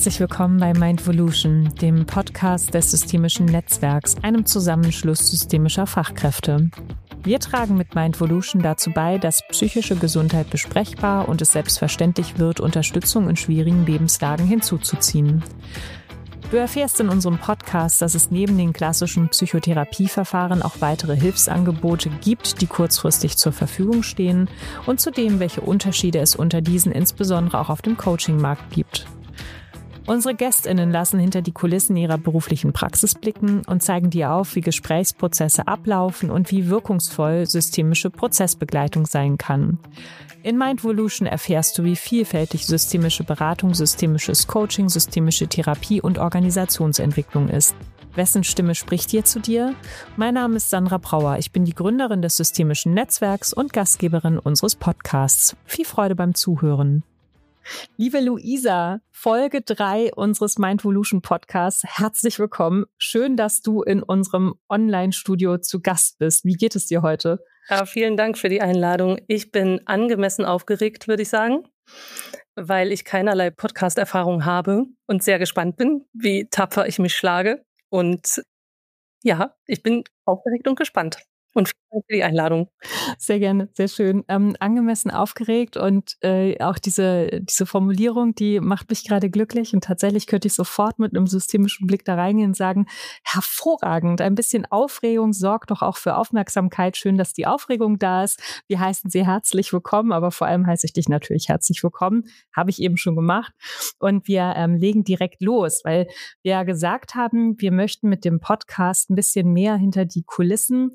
Herzlich willkommen bei Mindvolution, dem Podcast des Systemischen Netzwerks, einem Zusammenschluss systemischer Fachkräfte. Wir tragen mit Mindvolution dazu bei, dass psychische Gesundheit besprechbar und es selbstverständlich wird, Unterstützung in schwierigen Lebenslagen hinzuzuziehen. Du erfährst in unserem Podcast, dass es neben den klassischen Psychotherapieverfahren auch weitere Hilfsangebote gibt, die kurzfristig zur Verfügung stehen und zudem, welche Unterschiede es unter diesen insbesondere auch auf dem Coachingmarkt gibt. Unsere GästInnen lassen hinter die Kulissen ihrer beruflichen Praxis blicken und zeigen dir auf, wie Gesprächsprozesse ablaufen und wie wirkungsvoll systemische Prozessbegleitung sein kann. In Mindvolution erfährst du, wie vielfältig systemische Beratung, systemisches Coaching, systemische Therapie und Organisationsentwicklung ist. Wessen Stimme spricht hier zu dir? Mein Name ist Sandra Brauer. Ich bin die Gründerin des Systemischen Netzwerks und Gastgeberin unseres Podcasts. Viel Freude beim Zuhören. Liebe Luisa, Folge 3 unseres Mindvolution Podcasts. Herzlich willkommen. Schön, dass du in unserem Online-Studio zu Gast bist. Wie geht es dir heute? Ja, vielen Dank für die Einladung. Ich bin angemessen aufgeregt, würde ich sagen, weil ich keinerlei Podcast-Erfahrung habe und sehr gespannt bin, wie tapfer ich mich schlage. Und ja, ich bin aufgeregt und gespannt. Und vielen Dank für die Einladung. Sehr gerne, sehr schön. Angemessen aufgeregt und auch diese Formulierung, die macht mich gerade glücklich. Und tatsächlich könnte ich sofort mit einem systemischen Blick da reingehen und sagen, hervorragend, ein bisschen Aufregung sorgt doch auch für Aufmerksamkeit. Schön, dass die Aufregung da ist. Wir heißen Sie herzlich willkommen, aber vor allem heiße ich dich natürlich herzlich willkommen. Habe ich eben schon gemacht. Und wir legen direkt los, weil wir ja gesagt haben, wir möchten mit dem Podcast ein bisschen mehr hinter die Kulissen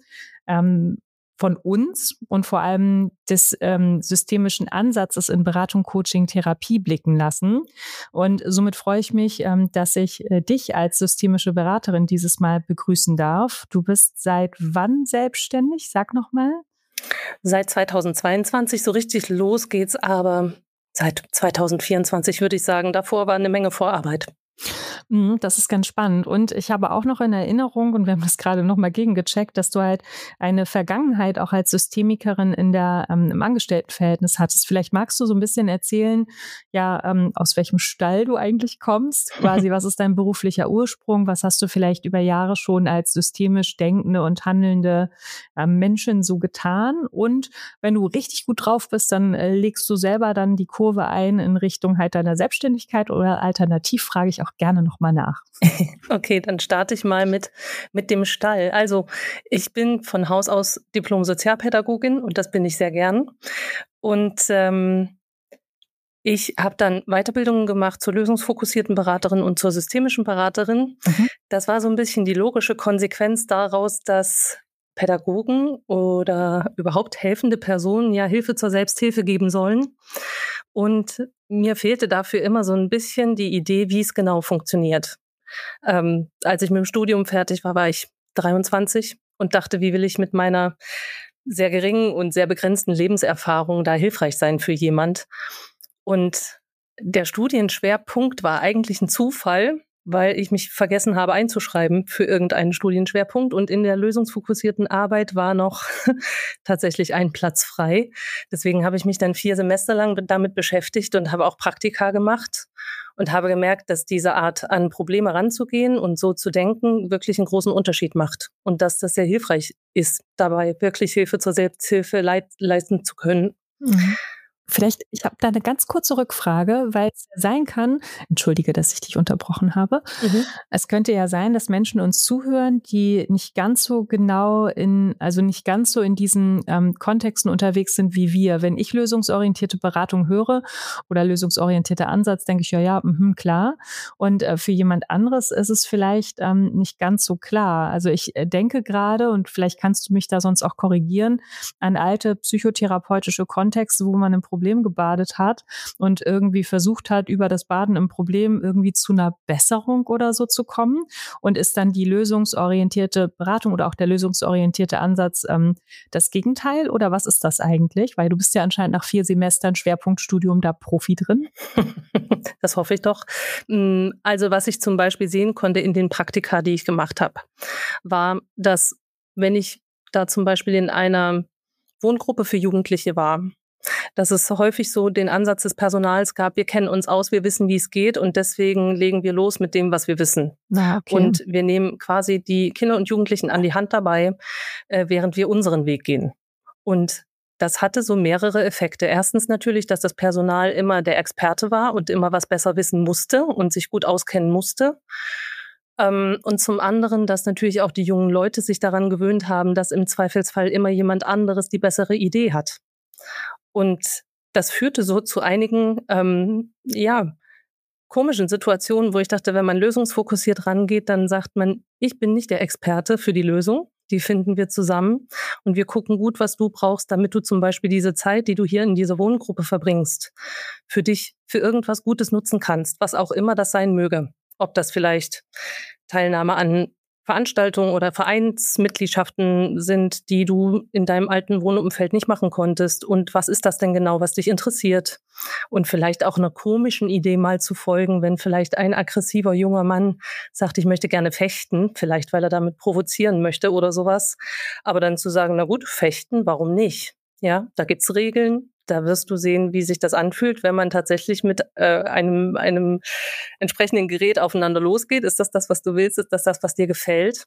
von uns und vor allem des systemischen Ansatzes in Beratung, Coaching, Therapie blicken lassen. Und somit freue ich mich, dass ich dich als systemische Beraterin dieses Mal begrüßen darf. Du bist seit wann selbstständig? Sag nochmal. Seit 2022, so richtig los geht's, aber seit 2024 würde ich sagen, davor war eine Menge Vorarbeit. Das ist ganz spannend. Und ich habe auch noch in Erinnerung, und wir haben das gerade noch mal gegengecheckt, dass du halt eine Vergangenheit auch als Systemikerin im Angestelltenverhältnis hattest. Vielleicht magst du so ein bisschen erzählen, ja, aus welchem Stall du eigentlich kommst. Quasi, was ist dein beruflicher Ursprung? Was hast du vielleicht über Jahre schon als systemisch denkende und handelnde Menschen so getan? Und wenn du richtig gut drauf bist, dann legst du selber dann die Kurve ein in Richtung halt deiner Selbstständigkeit oder alternativ frage ich auch gerne noch mal nach. Okay, dann starte ich mal mit dem Stall. Also ich bin von Haus aus Diplom-Sozialpädagogin und das bin ich sehr gern. Und ich habe dann Weiterbildungen gemacht zur lösungsfokussierten Beraterin und zur systemischen Beraterin. Das war so ein bisschen die logische Konsequenz daraus, dass Pädagogen oder überhaupt helfende Personen ja Hilfe zur Selbsthilfe geben sollen. Und mir fehlte dafür immer so ein bisschen die Idee, wie es genau funktioniert. Als ich mit dem Studium fertig war, war ich 23 und dachte, wie will ich mit meiner sehr geringen und sehr begrenzten Lebenserfahrung da hilfreich sein für jemand? Und der Studienschwerpunkt war eigentlich ein Zufall, weil ich mich vergessen habe einzuschreiben für irgendeinen Studienschwerpunkt. Und in der lösungsfokussierten Arbeit war noch tatsächlich ein Platz frei. Deswegen habe ich mich dann 4 Semester lang damit beschäftigt und habe auch Praktika gemacht und habe gemerkt, dass diese Art an Probleme ranzugehen und so zu denken wirklich einen großen Unterschied macht. Und dass das sehr hilfreich ist, dabei wirklich Hilfe zur Selbsthilfe leisten zu können. Vielleicht, ich habe da eine ganz kurze Rückfrage, weil es sein kann, entschuldige, dass ich dich unterbrochen habe. Es könnte ja sein, dass Menschen uns zuhören, die nicht ganz so genau nicht ganz so in diesen Kontexten unterwegs sind wie wir. Wenn ich lösungsorientierte Beratung höre oder lösungsorientierter Ansatz, denke ich, ja, klar. Und für jemand anderes ist es vielleicht nicht ganz so klar. Also ich denke gerade, und vielleicht kannst du mich da sonst auch korrigieren, an alte psychotherapeutische Kontexte, wo man im Problem gebadet hat und irgendwie versucht hat, über das Baden im Problem irgendwie zu einer Besserung oder so zu kommen. Und ist dann die lösungsorientierte Beratung oder auch der lösungsorientierte Ansatz das Gegenteil? Oder was ist das eigentlich? Weil du bist ja anscheinend nach 4 Semestern Schwerpunktstudium da Profi drin. Das hoffe ich doch. Also was ich zum Beispiel sehen konnte in den Praktika, die ich gemacht habe, war, dass wenn ich da zum Beispiel in einer Wohngruppe für Jugendliche war dass es häufig so den Ansatz des Personals gab, wir kennen uns aus, wir wissen, wie es geht und deswegen legen wir los mit dem, was wir wissen. Okay. Und wir nehmen quasi die Kinder und Jugendlichen an die Hand dabei, während wir unseren Weg gehen. Und das hatte so mehrere Effekte. Erstens natürlich, dass das Personal immer der Experte war und immer was besser wissen musste und sich gut auskennen musste. Und zum anderen, dass natürlich auch die jungen Leute sich daran gewöhnt haben, dass im Zweifelsfall immer jemand anderes die bessere Idee hat. Und das führte so zu einigen, komischen Situationen, wo ich dachte, wenn man lösungsfokussiert rangeht, dann sagt man, ich bin nicht der Experte für die Lösung. Die finden wir zusammen und wir gucken gut, was du brauchst, damit du zum Beispiel diese Zeit, die du hier in dieser Wohngruppe verbringst, für dich, für irgendwas Gutes nutzen kannst, was auch immer das sein möge. Ob das vielleicht Teilnahme an Veranstaltungen oder Vereinsmitgliedschaften sind, die du in deinem alten Wohnumfeld nicht machen konntest. Und was ist das denn genau, was dich interessiert? Und vielleicht auch einer komischen Idee mal zu folgen, wenn vielleicht ein aggressiver junger Mann sagt, ich möchte gerne fechten, vielleicht weil er damit provozieren möchte oder sowas. Aber dann zu sagen, na gut, fechten, warum nicht? Ja, da gibt's Regeln. Da wirst du sehen, wie sich das anfühlt, wenn man tatsächlich mit einem entsprechenden Gerät aufeinander losgeht. Ist das, was du willst? Ist das, was dir gefällt?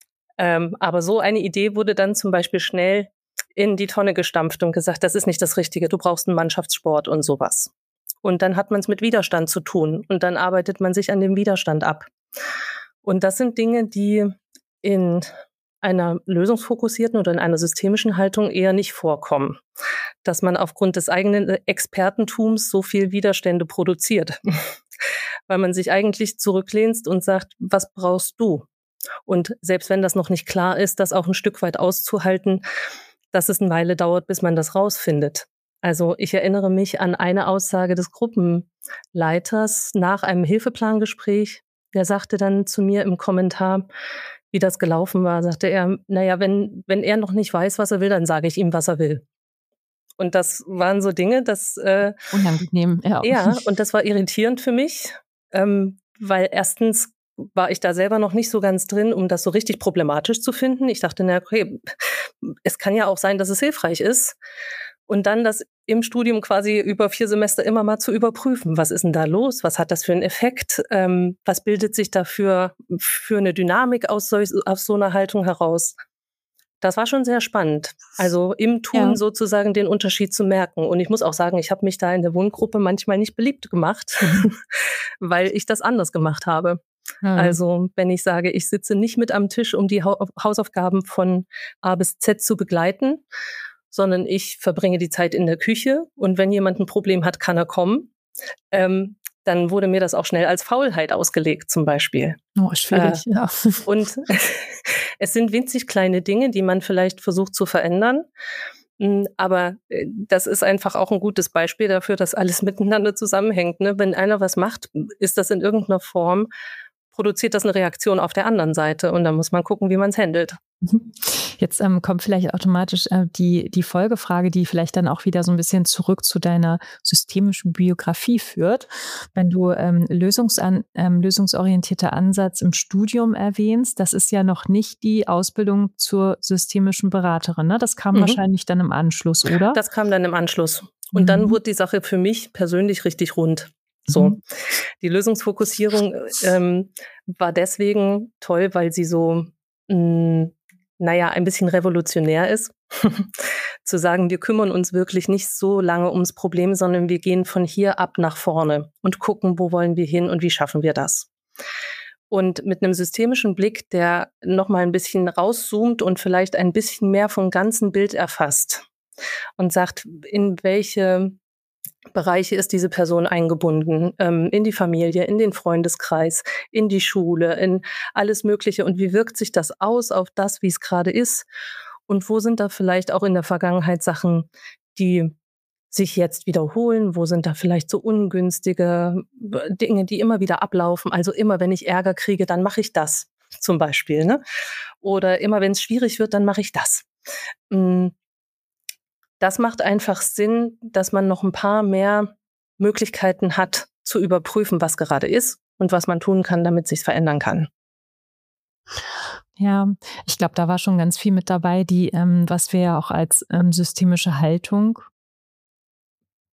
Aber so eine Idee wurde dann zum Beispiel schnell in die Tonne gestampft und gesagt, das ist nicht das Richtige, du brauchst einen Mannschaftssport und sowas. Und dann hat man es mit Widerstand zu tun und dann arbeitet man sich an dem Widerstand ab. Und das sind Dinge, die in einer lösungsfokussierten oder in einer systemischen Haltung eher nicht vorkommen, dass man aufgrund des eigenen Expertentums so viel Widerstände produziert, weil man sich eigentlich zurücklehnt und sagt, was brauchst du? Und selbst wenn das noch nicht klar ist, das auch ein Stück weit auszuhalten, dass es eine Weile dauert, bis man das rausfindet. Also ich erinnere mich an eine Aussage des Gruppenleiters nach einem Hilfeplangespräch. Der sagte dann zu mir im Kommentar, wie das gelaufen war, sagte er, naja, wenn er noch nicht weiß, was er will, dann sage ich ihm, was er will. Und das waren so Dinge, das unangenehm, ja. Ja, und das war irritierend für mich, weil erstens war ich da selber noch nicht so ganz drin, um das so richtig problematisch zu finden. Ich dachte, na okay, es kann ja auch sein, dass es hilfreich ist. Und dann das im Studium quasi über 4 Semester immer mal zu überprüfen. Was ist denn da los? Was hat das für einen Effekt? Was bildet sich dafür für eine Dynamik aus so einer Haltung heraus? Das war schon sehr spannend. Also im Tun sozusagen den Unterschied zu merken. Und ich muss auch sagen, ich habe mich da in der Wohngruppe manchmal nicht beliebt gemacht, weil ich das anders gemacht habe. Also wenn ich sage, ich sitze nicht mit am Tisch, um die Hausaufgaben von A bis Z zu begleiten, sondern ich verbringe die Zeit in der Küche und wenn jemand ein Problem hat, kann er kommen. Dann wurde mir das auch schnell als Faulheit ausgelegt zum Beispiel. Oh, schwierig, ja. Und es sind winzig kleine Dinge, die man vielleicht versucht zu verändern. Aber das ist einfach auch ein gutes Beispiel dafür, dass alles miteinander zusammenhängt. Ne? Wenn einer was macht, ist das in irgendeiner Form, produziert das eine Reaktion auf der anderen Seite. Und dann muss man gucken, wie man es handelt. Jetzt kommt vielleicht automatisch die Folgefrage, die vielleicht dann auch wieder so ein bisschen zurück zu deiner systemischen Biografie führt. Wenn du lösungsorientierter Ansatz im Studium erwähnst, das ist ja noch nicht die Ausbildung zur systemischen Beraterin, ne? Das kam wahrscheinlich dann im Anschluss, oder? Das kam dann im Anschluss. Und dann wurde die Sache für mich persönlich richtig rund. So, die Lösungsfokussierung war deswegen toll, weil sie so ein bisschen revolutionär ist, zu sagen, wir kümmern uns wirklich nicht so lange ums Problem, sondern wir gehen von hier ab nach vorne und gucken, wo wollen wir hin und wie schaffen wir das. Und mit einem systemischen Blick, der nochmal ein bisschen rauszoomt und vielleicht ein bisschen mehr vom ganzen Bild erfasst und sagt, in welche Bereiche ist diese Person eingebunden, in die Familie, in den Freundeskreis, in die Schule, in alles Mögliche. Und wie wirkt sich das aus auf das, wie es gerade ist? Und wo sind da vielleicht auch in der Vergangenheit Sachen, die sich jetzt wiederholen? Wo sind da vielleicht so ungünstige Dinge, die immer wieder ablaufen? Also immer, wenn ich Ärger kriege, dann mache ich das zum Beispiel. Ne? Oder immer, wenn es schwierig wird, dann mache ich das. Das macht einfach Sinn, dass man noch ein paar mehr Möglichkeiten hat, zu überprüfen, was gerade ist und was man tun kann, damit es sich verändern kann. Ja, ich glaube, da war schon ganz viel mit dabei, was wir ja auch als systemische Haltung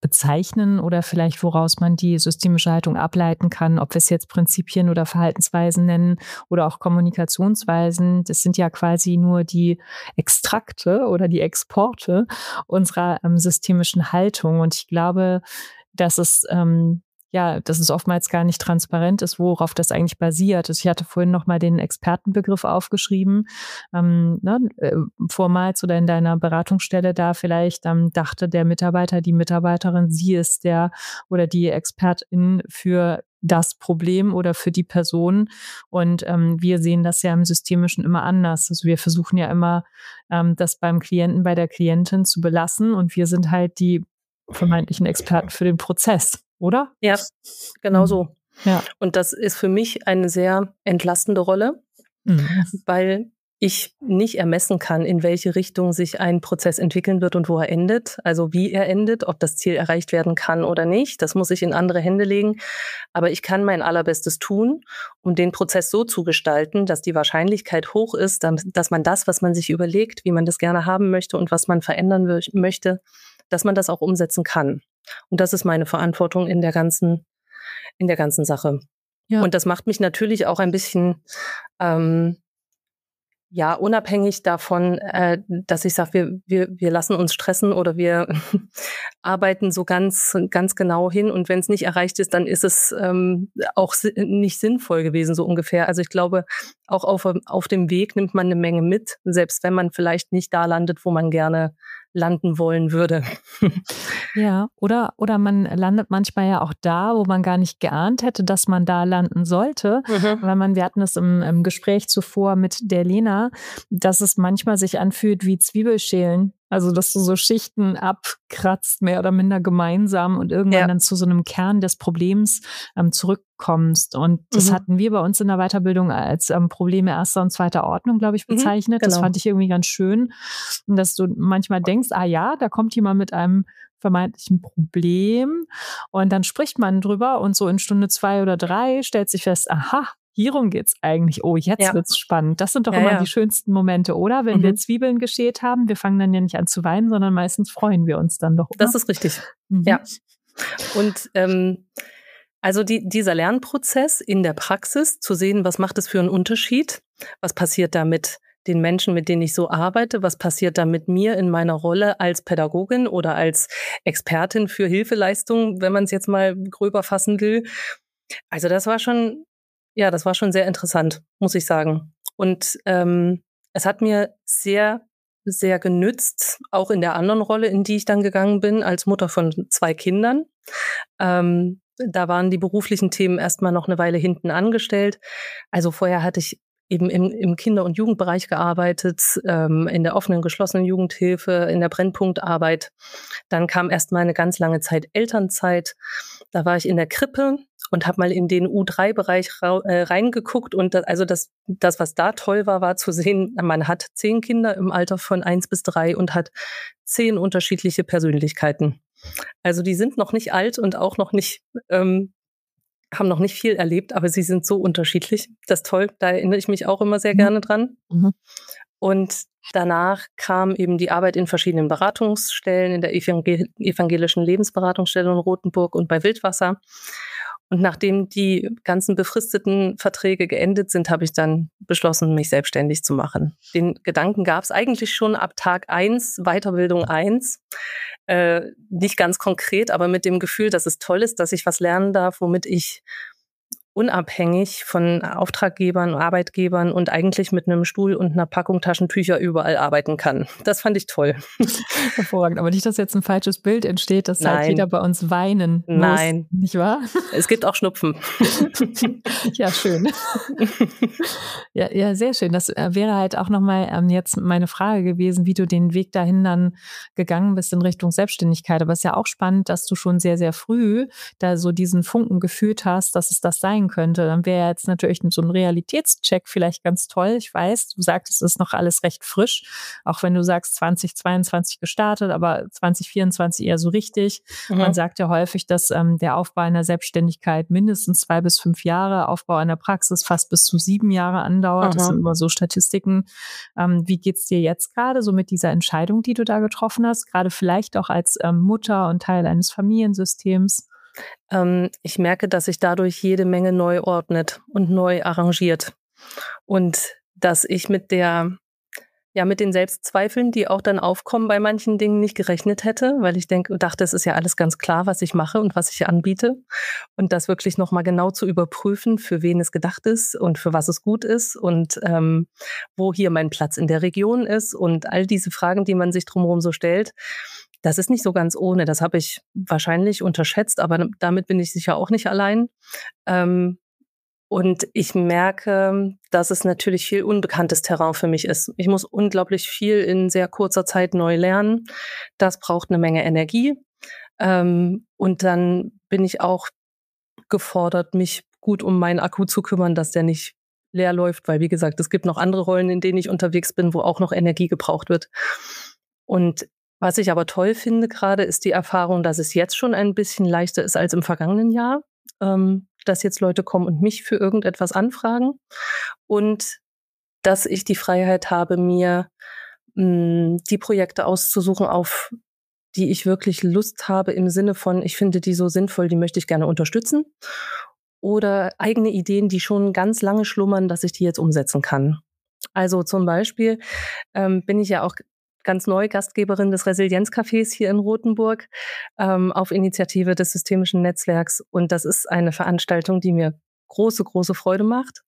bezeichnen oder vielleicht woraus man die systemische Haltung ableiten kann, ob wir es jetzt Prinzipien oder Verhaltensweisen nennen oder auch Kommunikationsweisen. Das sind ja quasi nur die Extrakte oder die Exporte unserer systemischen Haltung. Und ich glaube, dass es dass es oftmals gar nicht transparent ist, worauf das eigentlich basiert. Also ich hatte vorhin nochmal den Expertenbegriff aufgeschrieben. Vormals oder in deiner Beratungsstelle da vielleicht dachte der Mitarbeiter, die Mitarbeiterin, sie ist der oder die Expertin für das Problem oder für die Person. Und wir sehen das ja im Systemischen immer anders. Also wir versuchen ja immer, das beim Klienten, bei der Klientin zu belassen. Und wir sind halt die vermeintlichen Experten für den Prozess, oder? Ja, genau so. Ja. Und das ist für mich eine sehr entlastende Rolle, weil ich nicht ermessen kann, in welche Richtung sich ein Prozess entwickeln wird und wo er endet, also wie er endet, ob das Ziel erreicht werden kann oder nicht. Das muss ich in andere Hände legen. Aber ich kann mein Allerbestes tun, um den Prozess so zu gestalten, dass die Wahrscheinlichkeit hoch ist, dass man das, was man sich überlegt, wie man das gerne haben möchte und was man verändern möchte, dass man das auch umsetzen kann. Und das ist meine Verantwortung in der ganzen Sache. Ja. Und das macht mich natürlich auch ein bisschen unabhängig davon, dass ich sage, wir lassen uns stressen oder wir arbeiten so ganz genau hin. Und wenn es nicht erreicht ist, dann ist es auch nicht sinnvoll gewesen, so ungefähr. Also ich glaube, auch auf dem Weg nimmt man eine Menge mit, selbst wenn man vielleicht nicht da landet, wo man gerne landen wollen würde. Ja, oder man landet manchmal ja auch da, wo man gar nicht geahnt hätte, dass man da landen sollte. Weil wir hatten es im Gespräch zuvor mit der Lena, dass es manchmal sich anfühlt wie Zwiebelschälen. Also, dass du so Schichten abkratzt, mehr oder minder gemeinsam und irgendwann dann zu so einem Kern des Problems zurückkommst. Und das hatten wir bei uns in der Weiterbildung als Probleme erster und zweiter Ordnung, glaube ich, bezeichnet. Genau. Das fand ich irgendwie ganz schön. Und dass du manchmal denkst, da kommt jemand mit einem vermeintlichen Problem und dann spricht man drüber und so in Stunde 2 oder 3 stellt sich fest, aha, hierum geht's eigentlich. Oh, jetzt wird's spannend. Das sind doch immer die schönsten Momente, oder? Wenn wir Zwiebeln geschält haben, wir fangen dann ja nicht an zu weinen, sondern meistens freuen wir uns dann doch. Oder? Das ist richtig. Ja. Und also dieser Lernprozess in der Praxis, zu sehen, was macht es für einen Unterschied? Was passiert da mit den Menschen, mit denen ich so arbeite? Was passiert da mit mir in meiner Rolle als Pädagogin oder als Expertin für Hilfeleistungen, wenn man es jetzt mal gröber fassen will? Also das war schon sehr interessant, muss ich sagen. Und es hat mir sehr, sehr genützt, auch in der anderen Rolle, in die ich dann gegangen bin, als Mutter von 2 Kindern. Da waren die beruflichen Themen erstmal noch eine Weile hinten angestellt. Also vorher hatte ich eben im Kinder- und Jugendbereich gearbeitet, in der offenen, geschlossenen Jugendhilfe, in der Brennpunktarbeit. Dann kam erstmal eine ganz lange Zeit Elternzeit. Da war ich in der Krippe und habe mal in den U3-Bereich reingeguckt. Und das, was da toll war zu sehen, man hat 10 Kinder im Alter von 1 bis 3 und hat 10 unterschiedliche Persönlichkeiten. Also die sind noch nicht alt und auch noch nicht haben noch nicht viel erlebt, aber sie sind so unterschiedlich. Das ist toll, da erinnere ich mich auch immer sehr gerne dran. Und danach kam eben die Arbeit in verschiedenen Beratungsstellen, in der evangelischen Lebensberatungsstelle in Rothenburg und bei Wildwasser. Und nachdem die ganzen befristeten Verträge geendet sind, habe ich dann beschlossen, mich selbstständig zu machen. Den Gedanken gab es eigentlich schon ab Tag 1, Weiterbildung 1. Nicht ganz konkret, aber mit dem Gefühl, dass es toll ist, dass ich was lernen darf, womit ich unabhängig von Auftraggebern, Arbeitgebern und eigentlich mit einem Stuhl und einer Packung Taschentücher überall arbeiten kann. Das fand ich toll. Hervorragend. Aber nicht, dass jetzt ein falsches Bild entsteht, dass halt jeder bei uns weinen muss. Nein. Nicht wahr? Es gibt auch Schnupfen. Ja, schön. Ja, sehr schön. Das wäre halt auch nochmal jetzt meine Frage gewesen, wie du den Weg dahin dann gegangen bist in Richtung Selbstständigkeit. Aber es ist ja auch spannend, dass du schon sehr, sehr früh da so diesen Funken gefühlt hast, dass es das sein sein könnte. Dann wäre jetzt natürlich so ein Realitätscheck vielleicht ganz toll. Ich weiß, du sagst, es ist noch alles recht frisch, auch wenn du sagst 2022 gestartet, aber 2024 eher so richtig. Man sagt ja häufig, dass der Aufbau einer Selbstständigkeit mindestens 2 bis 5 Jahre, Aufbau einer Praxis fast bis zu 7 Jahre andauert. Das sind immer so Statistiken. Wie geht's dir jetzt gerade so mit dieser Entscheidung, die du da getroffen hast? Gerade vielleicht auch als Mutter und Teil eines Familiensystems? Ich merke, dass sich dadurch jede Menge neu ordnet und neu arrangiert. Und dass ich mit den Selbstzweifeln, die auch dann aufkommen bei manchen Dingen, nicht gerechnet hätte, weil ich dachte, es ist ja alles ganz klar, was ich mache und was ich anbiete. Und das wirklich nochmal genau zu überprüfen, für wen es gedacht ist und für was es gut ist und wo hier mein Platz in der Region ist und all diese Fragen, die man sich drumherum so stellt. Das ist nicht so ganz ohne. Das habe ich wahrscheinlich unterschätzt, aber damit bin ich sicher auch nicht allein. Und ich merke, dass es natürlich viel unbekanntes Terrain für mich ist. Ich muss unglaublich viel in sehr kurzer Zeit neu lernen. Das braucht eine Menge Energie. Und dann bin ich auch gefordert, mich gut um meinen Akku zu kümmern, dass der nicht leer läuft, weil, wie gesagt, es gibt noch andere Rollen, in denen ich unterwegs bin, wo auch noch Energie gebraucht wird. Und was ich aber toll finde gerade, ist die Erfahrung, dass es jetzt schon ein bisschen leichter ist als im vergangenen Jahr, dass jetzt Leute kommen und mich für irgendetwas anfragen und dass ich die Freiheit habe, mir die Projekte auszusuchen, auf die ich wirklich Lust habe, im Sinne von, ich finde die so sinnvoll, die möchte ich gerne unterstützen, oder eigene Ideen, die schon ganz lange schlummern, dass ich die jetzt umsetzen kann. Also zum Beispiel bin ich ja auch ganz neu Gastgeberin des Resilienzcafés hier in Rothenburg auf Initiative des Systemischen Netzwerks. Und das ist eine Veranstaltung, die mir große, große Freude macht.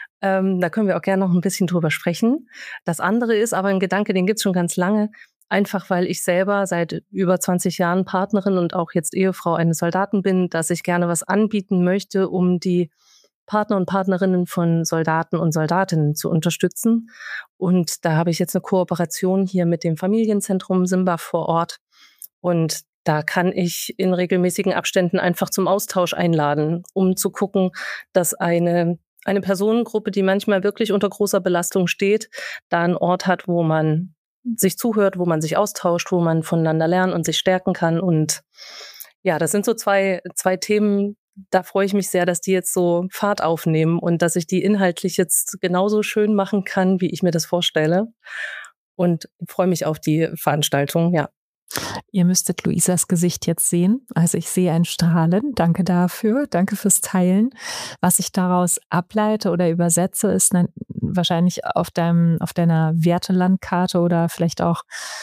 Da können wir auch gerne noch ein bisschen drüber sprechen. Das andere ist aber ein Gedanke, den gibt's schon ganz lange, einfach weil ich selber seit über 20 Jahren Partnerin und auch jetzt Ehefrau eines Soldaten bin, dass ich gerne was anbieten möchte, um die Partner und Partnerinnen von Soldaten und Soldatinnen zu unterstützen. Und da habe ich jetzt eine Kooperation hier mit dem Familienzentrum Simba vor Ort. Und da kann ich in regelmäßigen Abständen einfach zum Austausch einladen, um zu gucken, dass eine Personengruppe, die manchmal wirklich unter großer Belastung steht, da einen Ort hat, wo man sich zuhört, wo man sich austauscht, wo man voneinander lernen und sich stärken kann. Und ja, das sind so zwei Themen, da freue ich mich sehr, dass die jetzt so Fahrt aufnehmen und dass ich die inhaltlich jetzt genauso schön machen kann, wie ich mir das vorstelle. Und freue mich auf die Veranstaltung, ja. Ihr müsstet Luisas Gesicht jetzt sehen. Also ich sehe ein Strahlen. Danke dafür. Danke fürs Teilen. Was ich daraus ableite oder übersetze, ist wahrscheinlich auf deiner Wertelandkarte oder vielleicht auch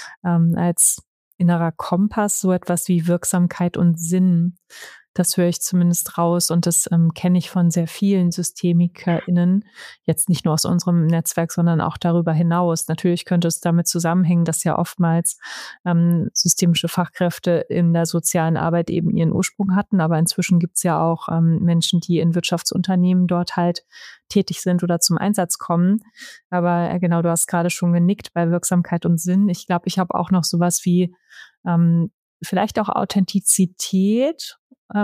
als innerer Kompass so etwas wie Wirksamkeit und Sinn. Das höre ich zumindest raus und das kenne ich von sehr vielen SystemikerInnen, jetzt nicht nur aus unserem Netzwerk, sondern auch darüber hinaus. Natürlich könnte es damit zusammenhängen, dass ja oftmals systemische Fachkräfte in der sozialen Arbeit eben ihren Ursprung hatten, aber inzwischen gibt es ja auch Menschen, die in Wirtschaftsunternehmen dort halt tätig sind oder zum Einsatz kommen. Aber genau, du hast gerade schon genickt bei Wirksamkeit und Sinn. Ich glaube, ich habe auch noch sowas wie vielleicht auch Authentizität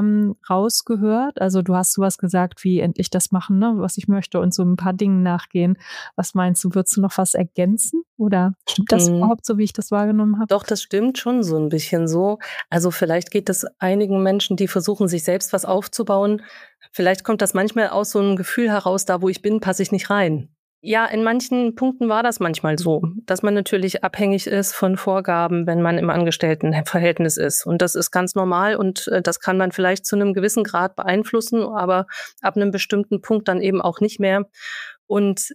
rausgehört. Also du hast sowas gesagt wie endlich das machen, ne, was ich möchte und so ein paar Dingen nachgehen. Was meinst du, würdest du noch was ergänzen? Oder stimmt das überhaupt so, wie ich das wahrgenommen habe? Doch, das stimmt schon so ein bisschen so. Also vielleicht geht es einigen Menschen, die versuchen, sich selbst was aufzubauen. Vielleicht kommt das manchmal aus so einem Gefühl heraus, da wo ich bin, passe ich nicht rein. Ja, in manchen Punkten war das manchmal so, dass man natürlich abhängig ist von Vorgaben, wenn man im Angestelltenverhältnis ist. Und das ist ganz normal und das kann man vielleicht zu einem gewissen Grad beeinflussen, aber ab einem bestimmten Punkt dann eben auch nicht mehr. Und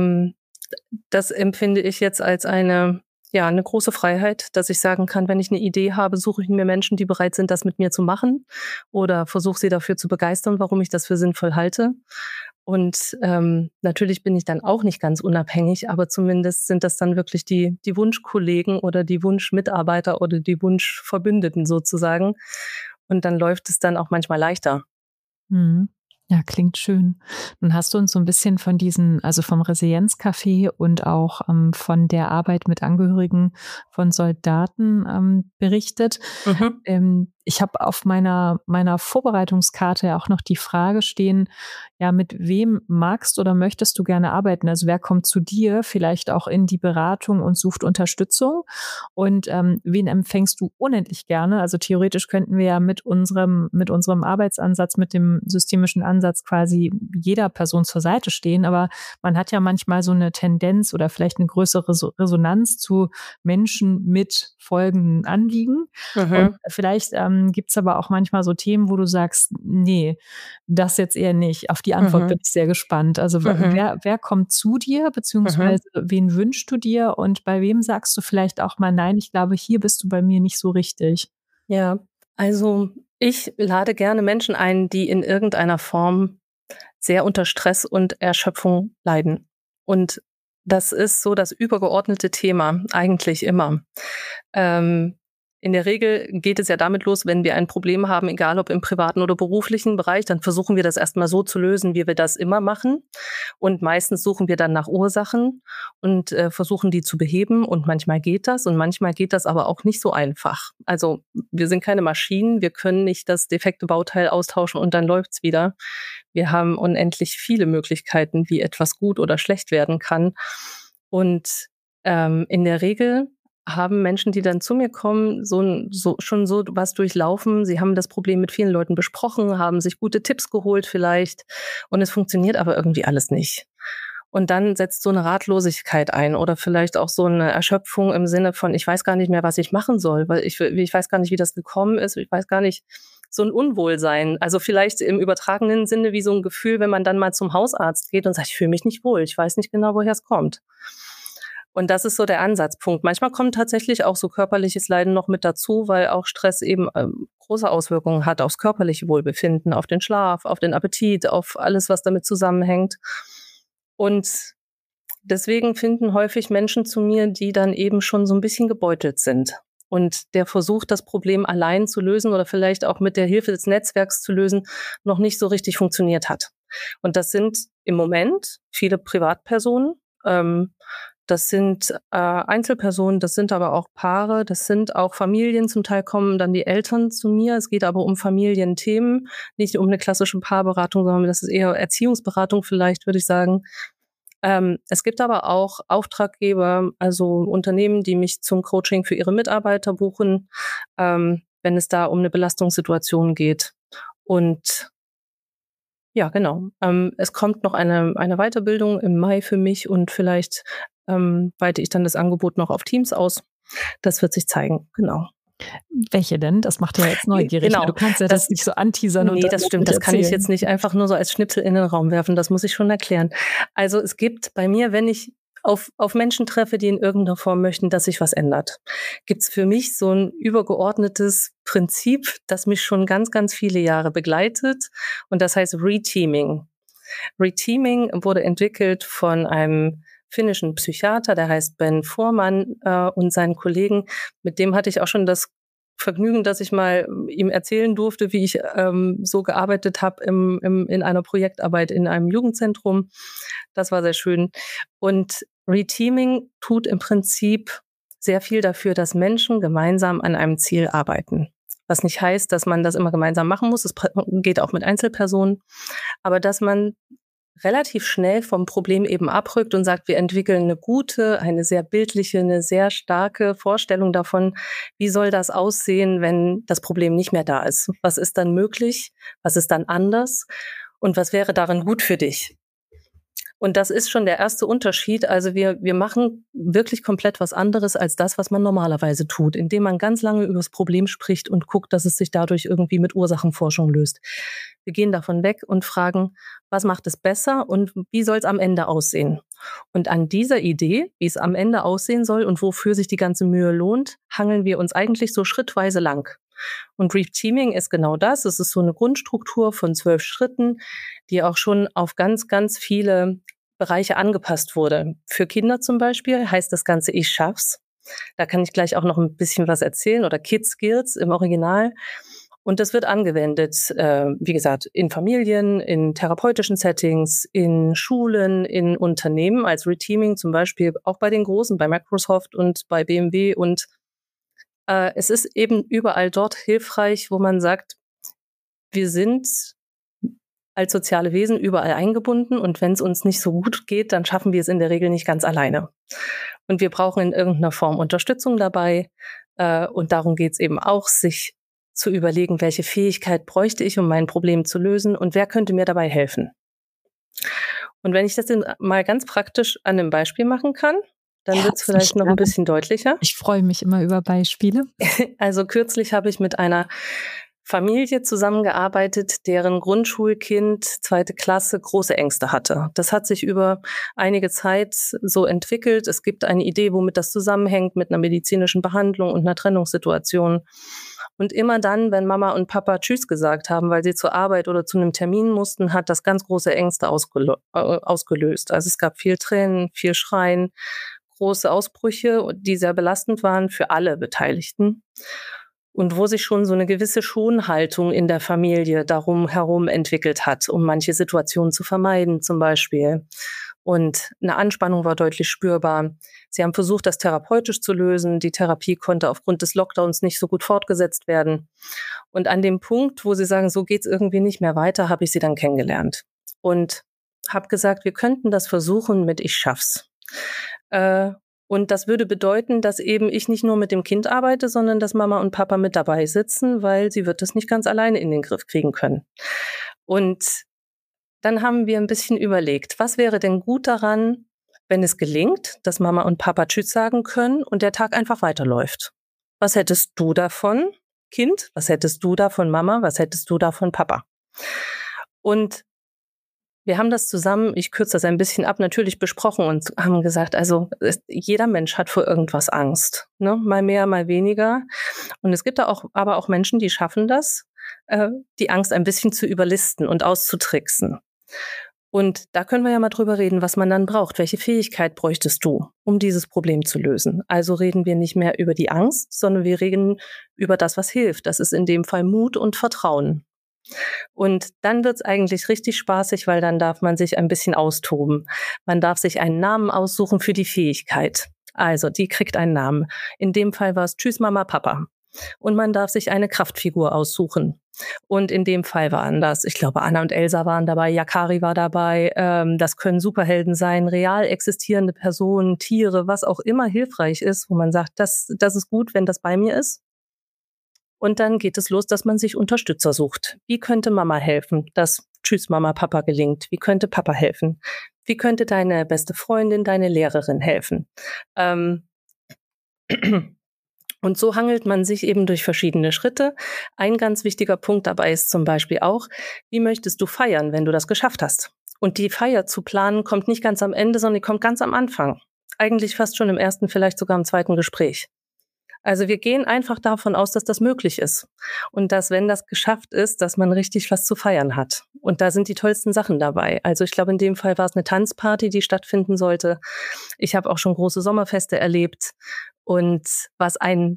das empfinde ich jetzt als eine große Freiheit, dass ich sagen kann, wenn ich eine Idee habe, suche ich mir Menschen, die bereit sind, das mit mir zu machen oder versuche sie dafür zu begeistern, warum ich das für sinnvoll halte. Und natürlich bin ich dann auch nicht ganz unabhängig, aber zumindest sind das dann wirklich die Wunschkollegen oder die Wunschmitarbeiter oder die Wunschverbündeten sozusagen. Und dann läuft es dann auch manchmal leichter. Mhm. Ja, klingt schön. Dann hast du uns so ein bisschen von also vom Resilienzcafé und auch von der Arbeit mit Angehörigen von Soldaten berichtet. Ich habe auf meiner Vorbereitungskarte ja auch noch die Frage stehen, ja, mit wem magst oder möchtest du gerne arbeiten? Also wer kommt zu dir vielleicht auch in die Beratung und sucht Unterstützung? Und wen empfängst du unendlich gerne? Also theoretisch könnten wir ja mit unserem Arbeitsansatz, mit dem systemischen Ansatz quasi jeder Person zur Seite stehen. Aber man hat ja manchmal so eine Tendenz oder vielleicht eine größere Resonanz zu Menschen mit folgenden Anliegen. Und vielleicht gibt's aber auch manchmal so Themen, wo du sagst, nee, das jetzt eher nicht. Auf die Antwort bin ich sehr gespannt. Also wer kommt zu dir, beziehungsweise wen wünschst du dir und bei wem sagst du vielleicht auch mal, nein, ich glaube, hier bist du bei mir nicht so richtig? Ja, also ich lade gerne Menschen ein, die in irgendeiner Form sehr unter Stress und Erschöpfung leiden. Und das ist so das übergeordnete Thema, eigentlich immer. In der Regel geht es ja damit los, wenn wir ein Problem haben, egal ob im privaten oder beruflichen Bereich, dann versuchen wir das erstmal so zu lösen, wie wir das immer machen. Und meistens suchen wir dann nach Ursachen und versuchen die zu beheben. Und manchmal geht das und manchmal geht das aber auch nicht so einfach. Also wir sind keine Maschinen, wir können nicht das defekte Bauteil austauschen und dann läuft's wieder. Wir haben unendlich viele Möglichkeiten, wie etwas gut oder schlecht werden kann. Und in der Regel haben Menschen, die dann zu mir kommen, schon so was durchlaufen. Sie haben das Problem mit vielen Leuten besprochen, haben sich gute Tipps geholt vielleicht und es funktioniert aber irgendwie alles nicht. Und dann setzt so eine Ratlosigkeit ein oder vielleicht auch so eine Erschöpfung im Sinne von, ich weiß gar nicht mehr, was ich machen soll, weil ich weiß gar nicht, wie das gekommen ist, ich weiß gar nicht, so ein Unwohlsein. Also vielleicht im übertragenen Sinne wie so ein Gefühl, wenn man dann mal zum Hausarzt geht und sagt, ich fühle mich nicht wohl, ich weiß nicht genau, woher es kommt. Und das ist so der Ansatzpunkt. Manchmal kommt tatsächlich auch so körperliches Leiden noch mit dazu, weil auch Stress eben große Auswirkungen hat aufs körperliche Wohlbefinden, auf den Schlaf, auf den Appetit, auf alles, was damit zusammenhängt. Und deswegen finden häufig Menschen zu mir, die dann eben schon so ein bisschen gebeutelt sind. Und der Versuch, das Problem allein zu lösen oder vielleicht auch mit der Hilfe des Netzwerks zu lösen, noch nicht so richtig funktioniert hat. Und das sind im Moment viele Privatpersonen, das sind Einzelpersonen, das sind aber auch Paare, das sind auch Familien. Zum Teil kommen dann die Eltern zu mir. Es geht aber um Familienthemen, nicht um eine klassische Paarberatung, sondern das ist eher Erziehungsberatung vielleicht, würde ich sagen. Es gibt aber auch Auftraggeber, also Unternehmen, die mich zum Coaching für ihre Mitarbeiter buchen, wenn es da um eine Belastungssituation geht. Und ja, genau. Es kommt noch eine Weiterbildung im Mai für mich und vielleicht weite ich dann das Angebot noch auf Teams aus. Das wird sich zeigen, genau. Welche denn? Das macht ja jetzt neugierig. Genau. Du kannst ja das nicht so anteasern. Nee, das stimmt. Das kann ich jetzt nicht einfach nur so als Schnipsel in den Raum werfen. Das muss ich schon erklären. Also es gibt bei mir, wenn ich auf Menschen treffe, die in irgendeiner Form möchten, dass sich was ändert, gibt's für mich so ein übergeordnetes Prinzip, das mich schon ganz, ganz viele Jahre begleitet. Und das heißt Reteaming. Reteaming wurde entwickelt von einem finnischen Psychiater, der heißt Ben Forman und seinen Kollegen. Mit dem hatte ich auch schon das Vergnügen, dass ich mal ihm erzählen durfte, wie ich so gearbeitet habe in einer Projektarbeit in einem Jugendzentrum. Das war sehr schön. Und Reteaming tut im Prinzip sehr viel dafür, dass Menschen gemeinsam an einem Ziel arbeiten. Was nicht heißt, dass man das immer gemeinsam machen muss. Es geht auch mit Einzelpersonen. Aber dass man relativ schnell vom Problem eben abrückt und sagt, wir entwickeln eine gute, eine sehr bildliche, eine sehr starke Vorstellung davon, wie soll das aussehen, wenn das Problem nicht mehr da ist? Was ist dann möglich? Was ist dann anders? Und was wäre darin gut für dich? Und das ist schon der erste Unterschied. Also wir machen wirklich komplett was anderes als das, was man normalerweise tut, indem man ganz lange über das Problem spricht und guckt, dass es sich dadurch irgendwie mit Ursachenforschung löst. Wir gehen davon weg und fragen, was macht es besser und wie soll es am Ende aussehen? Und an dieser Idee, wie es am Ende aussehen soll und wofür sich die ganze Mühe lohnt, hangeln wir uns eigentlich so schrittweise lang. Und Reteaming ist genau das. Es ist so eine Grundstruktur von 12 Schritten, die auch schon auf ganz, ganz viele Bereiche angepasst wurde. Für Kinder zum Beispiel heißt das Ganze Ich schaff's. Da kann ich gleich auch noch ein bisschen was erzählen oder Kids Skills im Original. Und das wird angewendet, wie gesagt, in Familien, in therapeutischen Settings, in Schulen, in Unternehmen als Reteaming, zum Beispiel auch bei den Großen, bei Microsoft und bei BMW und Es ist eben überall dort hilfreich, wo man sagt, wir sind als soziale Wesen überall eingebunden und wenn es uns nicht so gut geht, dann schaffen wir es in der Regel nicht ganz alleine. Und wir brauchen in irgendeiner Form Unterstützung dabei. Und darum geht es eben auch, sich zu überlegen, welche Fähigkeit bräuchte ich, um mein Problem zu lösen und wer könnte mir dabei helfen. Und wenn ich das mal ganz praktisch an einem Beispiel machen kann, dann wird es vielleicht noch ein bisschen deutlicher. Ich freue mich immer über Beispiele. Also kürzlich habe ich mit einer Familie zusammengearbeitet, deren Grundschulkind, 2. Klasse, große Ängste hatte. Das hat sich über einige Zeit so entwickelt. Es gibt eine Idee, womit das zusammenhängt, mit einer medizinischen Behandlung und einer Trennungssituation. Und immer dann, wenn Mama und Papa Tschüss gesagt haben, weil sie zur Arbeit oder zu einem Termin mussten, hat das ganz große Ängste ausgelöst. Also es gab viel Tränen, viel Schreien, große Ausbrüche, die sehr belastend waren für alle Beteiligten. Und wo sich schon so eine gewisse Schonhaltung in der Familie darum herum entwickelt hat, um manche Situationen zu vermeiden zum Beispiel. Und eine Anspannung war deutlich spürbar. Sie haben versucht, das therapeutisch zu lösen. Die Therapie konnte aufgrund des Lockdowns nicht so gut fortgesetzt werden. Und an dem Punkt, wo sie sagen, so geht's irgendwie nicht mehr weiter, habe ich sie dann kennengelernt. Und habe gesagt, wir könnten das versuchen mit Ich schaff's. Und das würde bedeuten, dass eben ich nicht nur mit dem Kind arbeite, sondern dass Mama und Papa mit dabei sitzen, weil sie wird das nicht ganz alleine in den Griff kriegen können. Und dann haben wir ein bisschen überlegt, was wäre denn gut daran, wenn es gelingt, dass Mama und Papa Tschüss sagen können und der Tag einfach weiterläuft. Was hättest du davon, Kind? Was hättest du davon, Mama? Was hättest du davon, Papa? Und wir haben das zusammen, ich kürze das ein bisschen ab, natürlich besprochen und haben gesagt, also jeder Mensch hat vor irgendwas Angst, ne? Mal mehr, mal weniger. Und es gibt da auch, aber auch Menschen, die schaffen das, die Angst ein bisschen zu überlisten und auszutricksen. Und da können wir ja mal drüber reden, was man dann braucht. Welche Fähigkeit bräuchtest du, um dieses Problem zu lösen? Also reden wir nicht mehr über die Angst, sondern wir reden über das, was hilft. Das ist in dem Fall Mut und Vertrauen. Und dann wird's eigentlich richtig spaßig, weil dann darf man sich ein bisschen austoben. Man darf sich einen Namen aussuchen für die Fähigkeit. Also, die kriegt einen Namen. In dem Fall war es Tschüss, Mama, Papa. Und man darf sich eine Kraftfigur aussuchen. Und in dem Fall waren das, ich glaube, Anna und Elsa waren dabei, Yakari war dabei. Das können Superhelden sein, real existierende Personen, Tiere, was auch immer hilfreich ist, wo man sagt, das ist gut, wenn das bei mir ist. Und dann geht es los, dass man sich Unterstützer sucht. Wie könnte Mama helfen, dass Tschüss Mama, Papa gelingt? Wie könnte Papa helfen? Wie könnte deine beste Freundin, deine Lehrerin helfen? Und so hangelt man sich eben durch verschiedene Schritte. Ein ganz wichtiger Punkt dabei ist zum Beispiel auch, wie möchtest du feiern, wenn du das geschafft hast? Und die Feier zu planen kommt nicht ganz am Ende, sondern die kommt ganz am Anfang. Eigentlich fast schon im ersten, vielleicht sogar im zweiten Gespräch. Also wir gehen einfach davon aus, dass das möglich ist. Und dass, wenn das geschafft ist, dass man richtig was zu feiern hat. Und da sind die tollsten Sachen dabei. Also ich glaube, in dem Fall war es eine Tanzparty, die stattfinden sollte. Ich habe auch schon große Sommerfeste erlebt. Und was ein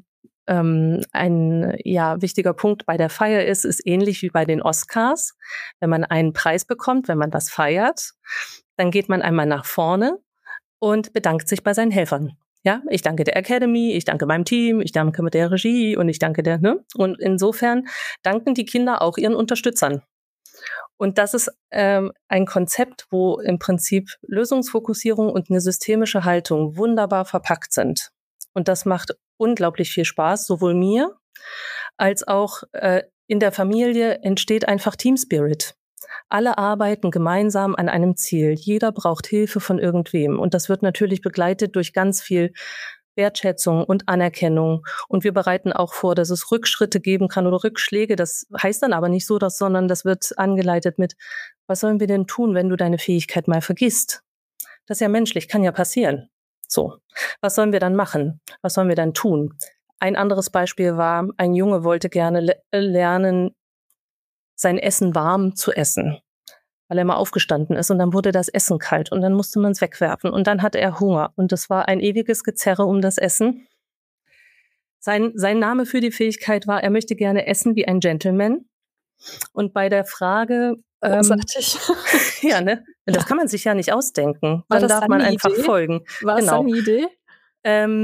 wichtiger Punkt bei der Feier ist ähnlich wie bei den Oscars. Wenn man einen Preis bekommt, wenn man das feiert, dann geht man einmal nach vorne und bedankt sich bei seinen Helfern. Ja, ich danke der Academy, ich danke meinem Team, ich danke mit der Regie und ich danke Und insofern danken die Kinder auch ihren Unterstützern. Und das ist ein Konzept, wo im Prinzip Lösungsfokussierung und eine systemische Haltung wunderbar verpackt sind. Und das macht unglaublich viel Spaß, sowohl mir als auch in der Familie entsteht einfach Team Spirit. Alle arbeiten gemeinsam an einem Ziel. Jeder braucht Hilfe von irgendwem. Und das wird natürlich begleitet durch ganz viel Wertschätzung und Anerkennung. Und wir bereiten auch vor, dass es Rückschritte geben kann oder Rückschläge. Das heißt dann aber nicht so, sondern das wird angeleitet mit, was sollen wir denn tun, wenn du deine Fähigkeit mal vergisst? Das ist ja menschlich, kann ja passieren. So, was sollen wir dann machen? Was sollen wir dann tun? Ein anderes Beispiel war, ein Junge wollte gerne lernen, sein Essen warm zu essen, weil er mal aufgestanden ist und dann wurde das Essen kalt und dann musste man es wegwerfen und dann hatte er Hunger und das war ein ewiges Gezerre um das Essen. Sein Name für die Fähigkeit war, er möchte gerne essen wie ein Gentleman. Und bei der Frage, ja, ne, das kann man sich ja nicht ausdenken. Dann darf man einfach folgen. War das eine Idee?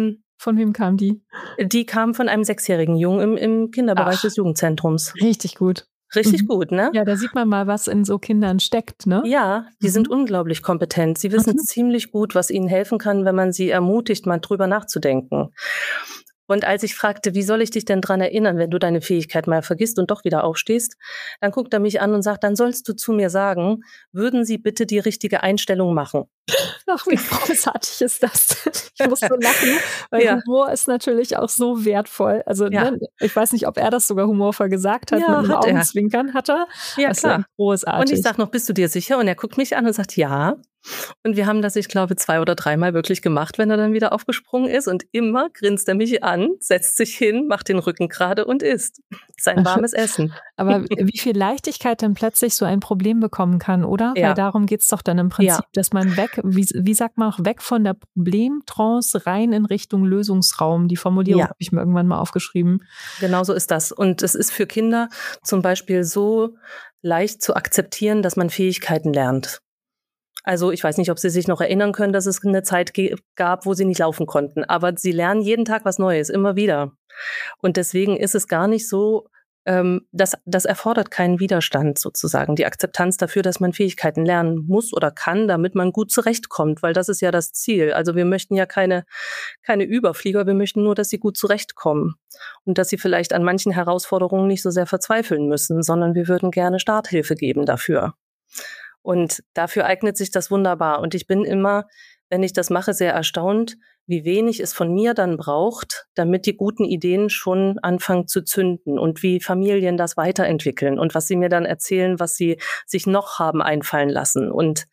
Von wem kam die? Die kam von einem 6-jährigen Jungen im Kinderbereich des Jugendzentrums. Richtig gut. Richtig gut, ne? Ja, da sieht man mal, was in so Kindern steckt, ne? Ja, die sind unglaublich kompetent. Sie wissen ziemlich gut, was ihnen helfen kann, wenn man sie ermutigt, mal drüber nachzudenken. Und als ich fragte, wie soll ich dich denn dran erinnern, wenn du deine Fähigkeit mal vergisst und doch wieder aufstehst, dann guckt er mich an und sagt, dann sollst du zu mir sagen, würden Sie bitte die richtige Einstellung machen? Ach, wie großartig ist das? Ich muss so lachen, weil Humor ist natürlich auch so wertvoll. Also ne, ich weiß nicht, ob er das sogar humorvoll gesagt hat, mit einem Augenzwinkern hat er. Ja, das klar. Ist großartig. Und ich sage noch, bist du dir sicher? Und er guckt mich an und sagt, ja. Und wir haben das, ich glaube, 2 oder 3 Mal wirklich gemacht, wenn er dann wieder aufgesprungen ist. Und immer grinst er mich an, setzt sich hin, macht den Rücken gerade und isst sein warmes Essen. Aber wie viel Leichtigkeit dann plötzlich so ein Problem bekommen kann, oder? Ja. Weil darum geht's doch dann im Prinzip, dass man wie sagt man auch, weg von der Problemtrance rein in Richtung Lösungsraum. Die Formulierung habe ich mir irgendwann mal aufgeschrieben. Genau so ist das. Und es ist für Kinder zum Beispiel so leicht zu akzeptieren, dass man Fähigkeiten lernt. Also ich weiß nicht, ob Sie sich noch erinnern können, dass es eine Zeit gab, wo Sie nicht laufen konnten. Aber Sie lernen jeden Tag was Neues, immer wieder. Und deswegen ist es gar nicht so, das erfordert keinen Widerstand sozusagen. Die Akzeptanz dafür, dass man Fähigkeiten lernen muss oder kann, damit man gut zurechtkommt. Weil das ist ja das Ziel. Also wir möchten ja keine Überflieger, wir möchten nur, dass sie gut zurechtkommen. Und dass sie vielleicht an manchen Herausforderungen nicht so sehr verzweifeln müssen, sondern wir würden gerne Starthilfe geben dafür. Und dafür eignet sich das wunderbar. Und ich bin immer, wenn ich das mache, sehr erstaunt, wie wenig es von mir dann braucht, damit die guten Ideen schon anfangen zu zünden und wie Familien das weiterentwickeln und was sie mir dann erzählen, was sie sich noch haben einfallen lassen. Und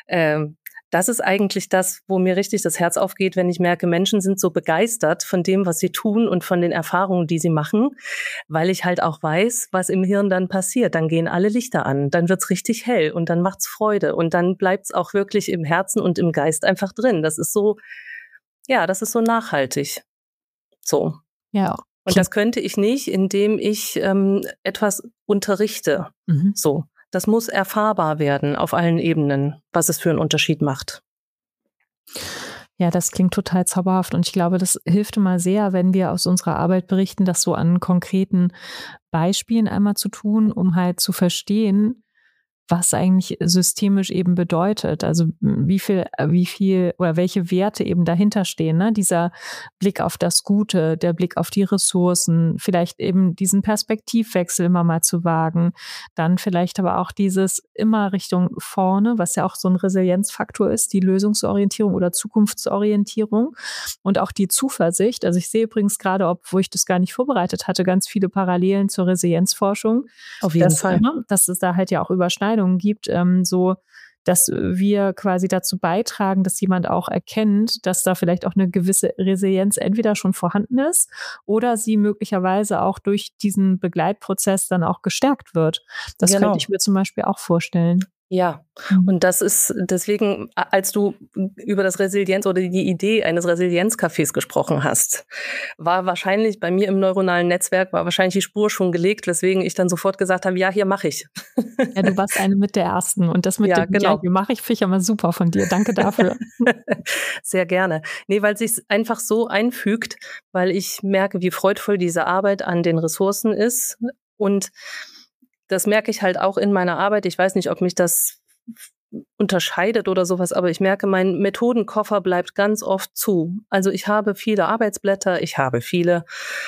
das ist eigentlich das, wo mir richtig das Herz aufgeht, wenn ich merke, Menschen sind so begeistert von dem, was sie tun und von den Erfahrungen, die sie machen, weil ich halt auch weiß, was im Hirn dann passiert. Dann gehen alle Lichter an, dann wird's richtig hell und dann macht's Freude und dann bleibt's auch wirklich im Herzen und im Geist einfach drin. Das ist so nachhaltig. So. Ja. Und das könnte ich nicht, indem ich etwas unterrichte. So. Das muss erfahrbar werden auf allen Ebenen, was es für einen Unterschied macht. Ja, das klingt total zauberhaft und ich glaube, das hilft immer sehr, wenn wir aus unserer Arbeit berichten, das so an konkreten Beispielen einmal zu tun, um halt zu verstehen, was eigentlich systemisch eben bedeutet, also wie viel oder welche Werte eben dahinter stehen, ne? Dieser Blick auf das Gute, der Blick auf die Ressourcen, vielleicht eben diesen Perspektivwechsel immer mal zu wagen, dann vielleicht aber auch dieses immer Richtung vorne, was ja auch so ein Resilienzfaktor ist, die Lösungsorientierung oder Zukunftsorientierung und auch die Zuversicht. Also ich sehe übrigens gerade, obwohl ich das gar nicht vorbereitet hatte, ganz viele Parallelen zur Resilienzforschung. Auf jeden Fall. Dass es da halt ja auch Überschneidungen gibt, so dass wir quasi dazu beitragen, dass jemand auch erkennt, dass da vielleicht auch eine gewisse Resilienz entweder schon vorhanden ist oder sie möglicherweise auch durch diesen Begleitprozess dann auch gestärkt wird. Das könnte ich mir zum Beispiel auch vorstellen. Ja, und das ist deswegen, als du über das Resilienz oder die Idee eines Resilienzcafés gesprochen hast, war wahrscheinlich bei mir im neuronalen Netzwerk die Spur schon gelegt, weswegen ich dann sofort gesagt habe, ja, hier mache ich. Ja, du warst eine mit der ersten und das mit dem genau. hier mache ich, finde ich aber super von dir. Danke dafür. Sehr gerne. Nee, weil es sich einfach so einfügt, weil ich merke, wie freudvoll diese Arbeit an den Ressourcen ist und das merke ich halt auch in meiner Arbeit. Ich weiß nicht, ob mich das unterscheidet oder sowas, aber ich merke, mein Methodenkoffer bleibt ganz oft zu. Also ich habe viele Arbeitsblätter, ich habe viele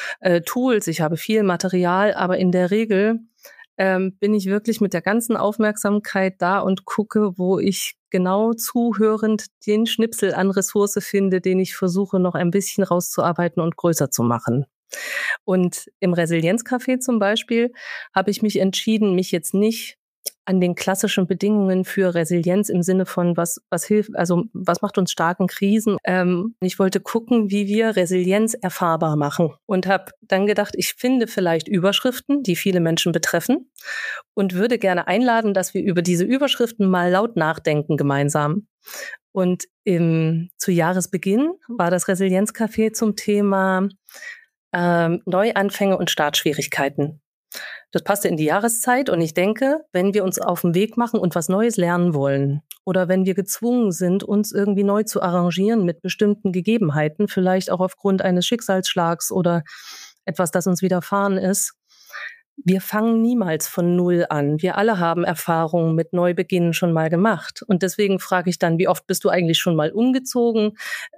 Tools, ich habe viel Material, aber in der Regel bin ich wirklich mit der ganzen Aufmerksamkeit da und gucke, wo ich genau zuhörend den Schnipsel an Ressource finde, den ich versuche noch ein bisschen rauszuarbeiten und größer zu machen. Und im Resilienzcafé zum Beispiel habe ich mich entschieden, mich jetzt nicht an den klassischen Bedingungen für Resilienz im Sinne von was hilft, also was macht uns stark in Krisen. Ich wollte gucken, wie wir Resilienz erfahrbar machen und habe dann gedacht, ich finde vielleicht Überschriften, die viele Menschen betreffen und würde gerne einladen, dass wir über diese Überschriften mal laut nachdenken gemeinsam. Und zu Jahresbeginn war das Resilienzcafé zum Thema Neuanfänge und Startschwierigkeiten. Das passte in die Jahreszeit und ich denke, wenn wir uns auf den Weg machen und was Neues lernen wollen oder wenn wir gezwungen sind, uns irgendwie neu zu arrangieren mit bestimmten Gegebenheiten, vielleicht auch aufgrund eines Schicksalsschlags oder etwas, das uns widerfahren ist, wir fangen niemals von Null an. Wir alle haben Erfahrungen mit Neubeginn schon mal gemacht. Und deswegen frage ich dann, wie oft bist du eigentlich schon mal umgezogen?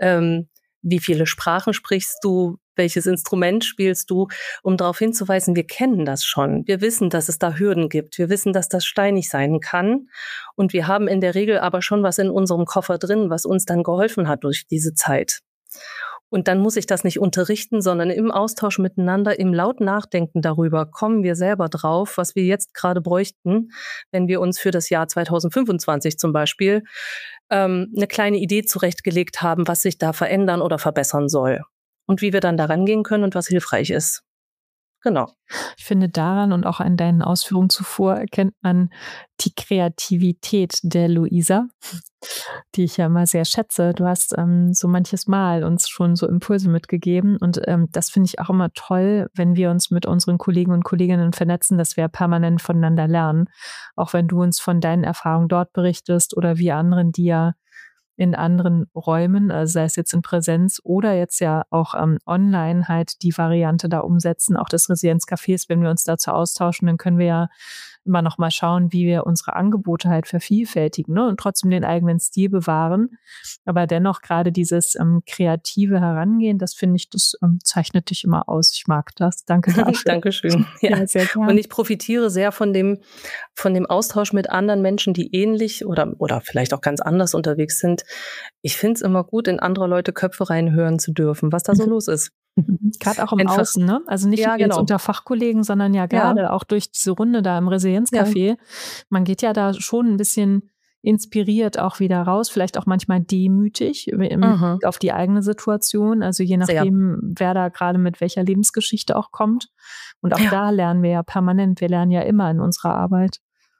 Wie viele Sprachen sprichst du? Welches Instrument spielst du? Um darauf hinzuweisen, wir kennen das schon. Wir wissen, dass es da Hürden gibt. Wir wissen, dass das steinig sein kann. Und wir haben in der Regel aber schon was in unserem Koffer drin, was uns dann geholfen hat durch diese Zeit. Und dann muss ich das nicht unterrichten, sondern im Austausch miteinander, im laut Nachdenken darüber, kommen wir selber drauf, was wir jetzt gerade bräuchten, wenn wir uns für das Jahr 2025 zum Beispiel eine kleine Idee zurechtgelegt haben, was sich da verändern oder verbessern soll. Und wie wir dann da rangehen können und was hilfreich ist. Genau. Ich finde, daran und auch an deinen Ausführungen zuvor erkennt man die Kreativität der Luisa, die ich ja immer sehr schätze. Du hast so manches Mal uns schon so Impulse mitgegeben und das finde ich auch immer toll, wenn wir uns mit unseren Kollegen und Kolleginnen vernetzen, dass wir permanent voneinander lernen. Auch wenn du uns von deinen Erfahrungen dort berichtest oder wir anderen, die ja in anderen Räumen, also sei es jetzt in Präsenz oder jetzt ja auch online halt die Variante da umsetzen, auch des Resilienzcafés, wenn wir uns dazu austauschen, dann können wir ja immer noch mal schauen, wie wir unsere Angebote halt vervielfältigen, ne? Und trotzdem den eigenen Stil bewahren. Aber dennoch gerade dieses kreative Herangehen, das finde ich, das zeichnet dich immer aus. Ich mag das. Danke dafür. Dankeschön. Ja, sehr gerne. Und ich profitiere sehr von dem Austausch mit anderen Menschen, die ähnlich oder vielleicht auch ganz anders unterwegs sind. Ich finde es immer gut, in andere Leute Köpfe reinhören zu dürfen, was da so los ist. Gerade auch im Außen, ne? Also nicht nur jetzt unter Fachkollegen, sondern ja gerade auch durch diese Runde da im Resilienzcafé. Ja. Man geht ja da schon ein bisschen inspiriert auch wieder raus, vielleicht auch manchmal demütig auf die eigene Situation, also je nachdem, wer da gerade mit welcher Lebensgeschichte auch kommt. Und auch da lernen wir ja permanent, wir lernen ja immer in unserer Arbeit.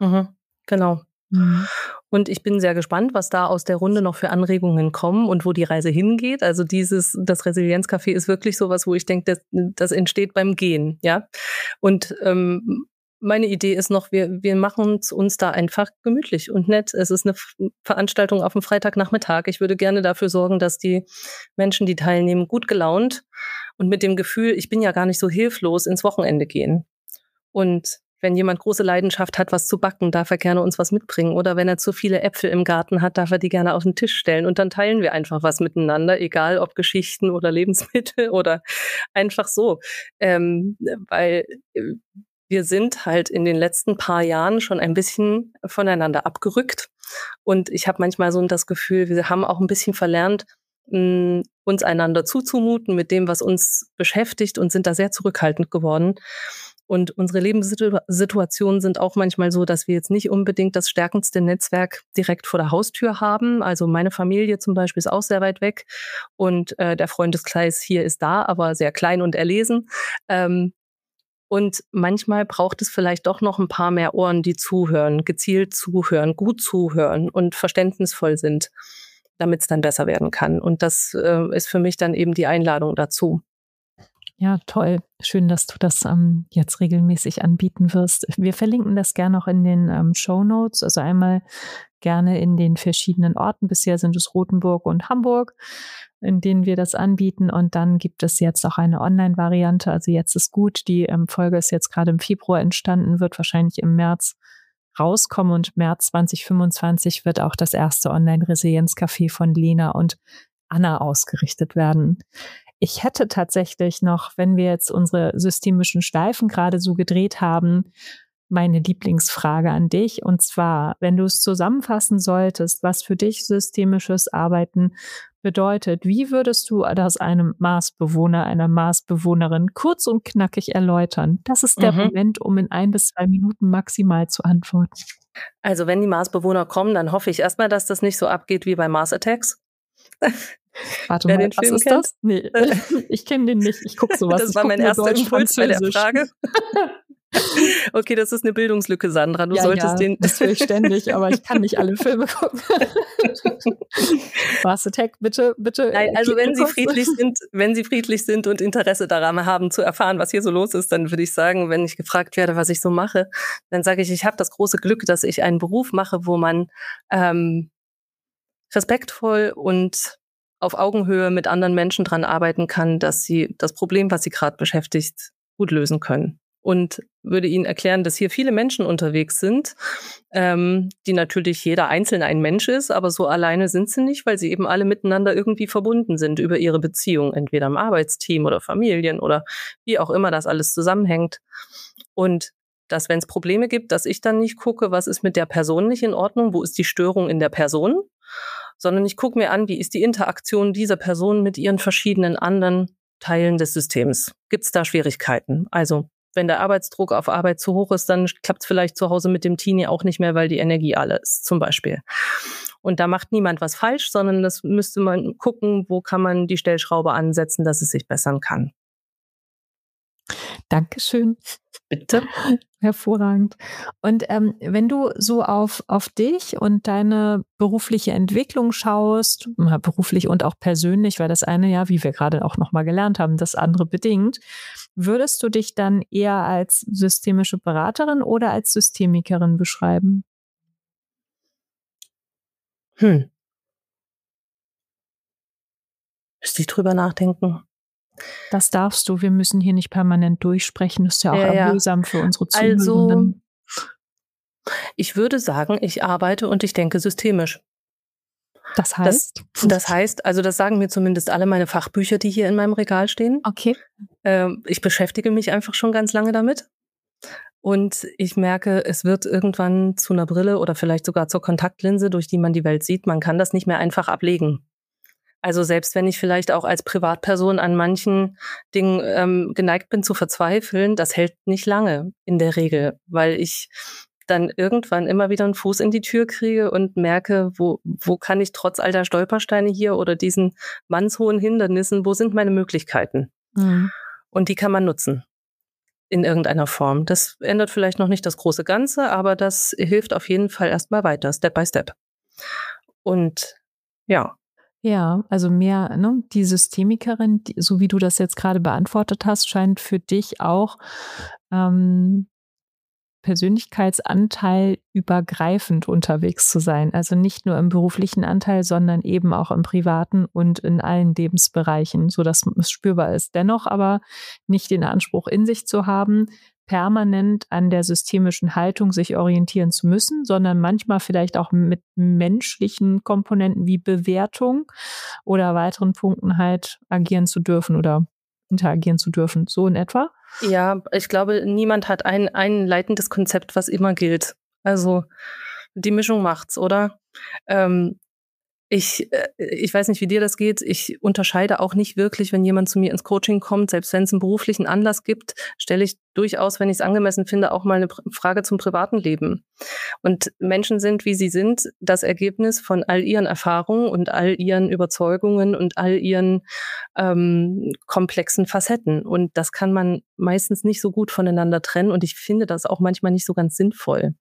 Genau. Und ich bin sehr gespannt, was da aus der Runde noch für Anregungen kommen und wo die Reise hingeht. Also das Resilienzcafé ist wirklich sowas, wo ich denke, das entsteht beim Gehen, ja. Und meine Idee ist noch, wir machen es uns da einfach gemütlich und nett. Es ist eine Veranstaltung auf dem Freitagnachmittag. Ich würde gerne dafür sorgen, dass die Menschen, die teilnehmen, gut gelaunt und mit dem Gefühl, ich bin ja gar nicht so hilflos, ins Wochenende gehen. Und wenn jemand große Leidenschaft hat, was zu backen, darf er gerne uns was mitbringen. Oder wenn er zu viele Äpfel im Garten hat, darf er die gerne auf den Tisch stellen. Und dann teilen wir einfach was miteinander, egal ob Geschichten oder Lebensmittel oder einfach so. Weil wir sind halt in den letzten paar Jahren schon ein bisschen voneinander abgerückt. Und ich habe manchmal so das Gefühl, wir haben auch ein bisschen verlernt, uns einander zuzumuten mit dem, was uns beschäftigt und sind da sehr zurückhaltend geworden. Und unsere Lebenssituationen sind auch manchmal so, dass wir jetzt nicht unbedingt das stärkendste Netzwerk direkt vor der Haustür haben. Also meine Familie zum Beispiel ist auch sehr weit weg und der Freundeskreis hier ist da, aber sehr klein und erlesen. Und manchmal braucht es vielleicht doch noch ein paar mehr Ohren, die zuhören, gezielt zuhören, gut zuhören und verständnisvoll sind, damit es dann besser werden kann. Und das ist für mich dann eben die Einladung dazu. Ja, toll. Schön, dass du das jetzt regelmäßig anbieten wirst. Wir verlinken das gerne auch in den Shownotes, also einmal gerne in den verschiedenen Orten. Bisher sind es Rothenburg und Hamburg, in denen wir das anbieten. Und dann gibt es jetzt auch eine Online-Variante. Also jetzt ist gut. Die Folge ist jetzt gerade im Februar entstanden, wird wahrscheinlich im März rauskommen. Und März 2025 wird auch das erste Online-Resilienzcafé von Lena und Anna ausgerichtet werden. Ich hätte tatsächlich noch, wenn wir jetzt unsere systemischen Schleifen gerade so gedreht haben, meine Lieblingsfrage an dich. Und zwar, wenn du es zusammenfassen solltest, was für dich systemisches Arbeiten bedeutet, wie würdest du das einem Marsbewohner, einer Marsbewohnerin kurz und knackig erläutern? Das ist der Moment, um in 1 bis 2 Minuten maximal zu antworten. Also wenn die Marsbewohner kommen, dann hoffe ich erstmal, dass das nicht so abgeht wie bei Mars Attacks. Warte mal, was ist das? Nee, ich kenne den nicht. Ich gucke sowas. Das war mein erster Impuls bei der Frage. Okay, das ist eine Bildungslücke, Sandra. Du solltest den. Das höre ich ständig, aber ich kann nicht alle Filme gucken. Master Tech, bitte. Nein, also wenn Sie friedlich sind und Interesse daran haben, zu erfahren, was hier so los ist, dann würde ich sagen, wenn ich gefragt werde, was ich so mache, dann sage ich habe das große Glück, dass ich einen Beruf mache, wo man respektvoll und auf Augenhöhe mit anderen Menschen dran arbeiten kann, dass sie das Problem, was sie gerade beschäftigt, gut lösen können. Und würde Ihnen erklären, dass hier viele Menschen unterwegs sind, die natürlich jeder einzeln ein Mensch ist, aber so alleine sind sie nicht, weil sie eben alle miteinander irgendwie verbunden sind über ihre Beziehung, entweder im Arbeitsteam oder Familien oder wie auch immer das alles zusammenhängt. Und dass, wenn es Probleme gibt, dass ich dann nicht gucke, was ist mit der Person nicht in Ordnung, wo ist die Störung in der Person, sondern ich gucke mir an, wie ist die Interaktion dieser Person mit ihren verschiedenen anderen Teilen des Systems. Gibt es da Schwierigkeiten? Also wenn der Arbeitsdruck auf Arbeit zu hoch ist, dann klappt es vielleicht zu Hause mit dem Teenie auch nicht mehr, weil die Energie alle ist, zum Beispiel. Und da macht niemand was falsch, sondern das müsste man gucken, wo kann man die Stellschraube ansetzen, dass es sich bessern kann. Dankeschön. Bitte. Hervorragend. Und wenn du so auf dich und deine berufliche Entwicklung schaust, beruflich und auch persönlich, weil das eine ja, wie wir gerade auch nochmal gelernt haben, das andere bedingt, würdest du dich dann eher als systemische Beraterin oder als Systemikerin beschreiben? Müsste ich drüber nachdenken. Das darfst du. Wir müssen hier nicht permanent durchsprechen. Das ist ja auch ermühsam für unsere Zuhörenden. Also, ich würde sagen, ich arbeite und ich denke systemisch. Das heißt? Das heißt, also das sagen mir zumindest alle meine Fachbücher, die hier in meinem Regal stehen. Okay. Ich beschäftige mich einfach schon ganz lange damit. Und ich merke, es wird irgendwann zu einer Brille oder vielleicht sogar zur Kontaktlinse, durch die man die Welt sieht. Man kann das nicht mehr einfach ablegen. Also selbst wenn ich vielleicht auch als Privatperson an manchen Dingen geneigt bin zu verzweifeln, das hält nicht lange in der Regel, weil ich dann irgendwann immer wieder einen Fuß in die Tür kriege und merke, wo kann ich trotz all der Stolpersteine hier oder diesen mannshohen Hindernissen, wo sind meine Möglichkeiten? Mhm. Und die kann man nutzen in irgendeiner Form. Das ändert vielleicht noch nicht das große Ganze, aber das hilft auf jeden Fall erstmal weiter, Step by Step. Und ja. Ja, also mehr, ne, die Systemikerin, so wie du das jetzt gerade beantwortet hast, scheint für dich auch Persönlichkeitsanteil übergreifend unterwegs zu sein. Also nicht nur im beruflichen Anteil, sondern eben auch im privaten und in allen Lebensbereichen, sodass es spürbar ist. Dennoch aber nicht den Anspruch in sich zu haben, permanent an der systemischen Haltung sich orientieren zu müssen, sondern manchmal vielleicht auch mit menschlichen Komponenten wie Bewertung oder weiteren Punkten halt agieren zu dürfen oder interagieren zu dürfen. So in etwa? Ja, ich glaube, niemand hat ein leitendes Konzept, was immer gilt. Also die Mischung macht's, oder? Ich weiß nicht, wie dir das geht. Ich unterscheide auch nicht wirklich, wenn jemand zu mir ins Coaching kommt, selbst wenn es einen beruflichen Anlass gibt, stelle ich durchaus, wenn ich es angemessen finde, auch mal eine Frage zum privaten Leben. Und Menschen sind, wie sie sind, das Ergebnis von all ihren Erfahrungen und all ihren Überzeugungen und all ihren komplexen Facetten. Und das kann man meistens nicht so gut voneinander trennen. Und ich finde das auch manchmal nicht so ganz sinnvoll.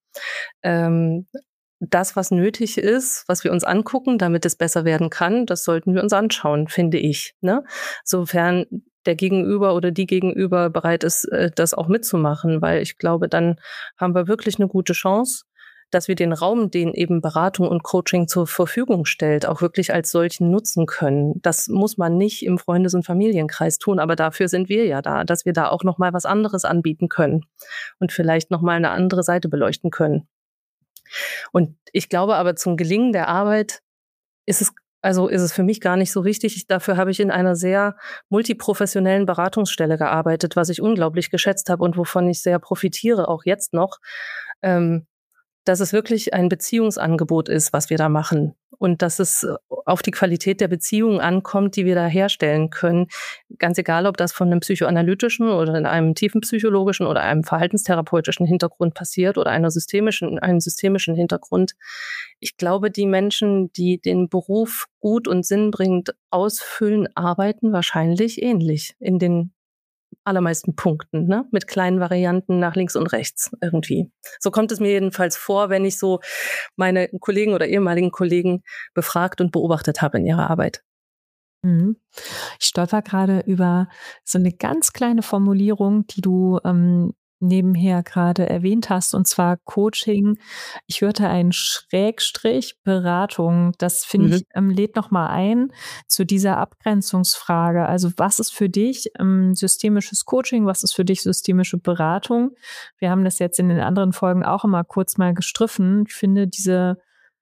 Das, was nötig ist, was wir uns angucken, damit es besser werden kann, das sollten wir uns anschauen, finde ich. Ne? Sofern der Gegenüber oder die Gegenüber bereit ist, das auch mitzumachen, weil ich glaube, dann haben wir wirklich eine gute Chance, dass wir den Raum, den eben Beratung und Coaching zur Verfügung stellt, auch wirklich als solchen nutzen können. Das muss man nicht im Freundes- und Familienkreis tun, aber dafür sind wir ja da, dass wir da auch noch mal was anderes anbieten können und vielleicht noch mal eine andere Seite beleuchten können. Und ich glaube aber, zum Gelingen der Arbeit ist es für mich gar nicht so wichtig. Dafür habe ich in einer sehr multiprofessionellen Beratungsstelle gearbeitet, was ich unglaublich geschätzt habe und wovon ich sehr profitiere, auch jetzt noch, dass es wirklich ein Beziehungsangebot ist, was wir da machen. Und dass es auf die Qualität der Beziehungen ankommt, die wir da herstellen können. Ganz egal, ob das von einem psychoanalytischen oder in einem tiefenpsychologischen oder einem verhaltenstherapeutischen Hintergrund passiert oder einem systemischen Hintergrund. Ich glaube, die Menschen, die den Beruf gut und sinnbringend ausfüllen, arbeiten wahrscheinlich ähnlich in den allermeisten Punkten, ne? Mit kleinen Varianten nach links und rechts irgendwie. So kommt es mir jedenfalls vor, wenn ich so meine Kollegen oder ehemaligen Kollegen befragt und beobachtet habe in ihrer Arbeit. Mhm. Ich stolper gerade über so eine ganz kleine Formulierung, die du nebenher gerade erwähnt hast, und zwar Coaching. Ich hörte einen Schrägstrich Beratung. Das finde ich, lädt noch mal ein zu dieser Abgrenzungsfrage. Also was ist für dich systemisches Coaching? Was ist für dich systemische Beratung? Wir haben das jetzt in den anderen Folgen auch immer kurz mal gestriffen. Ich finde diese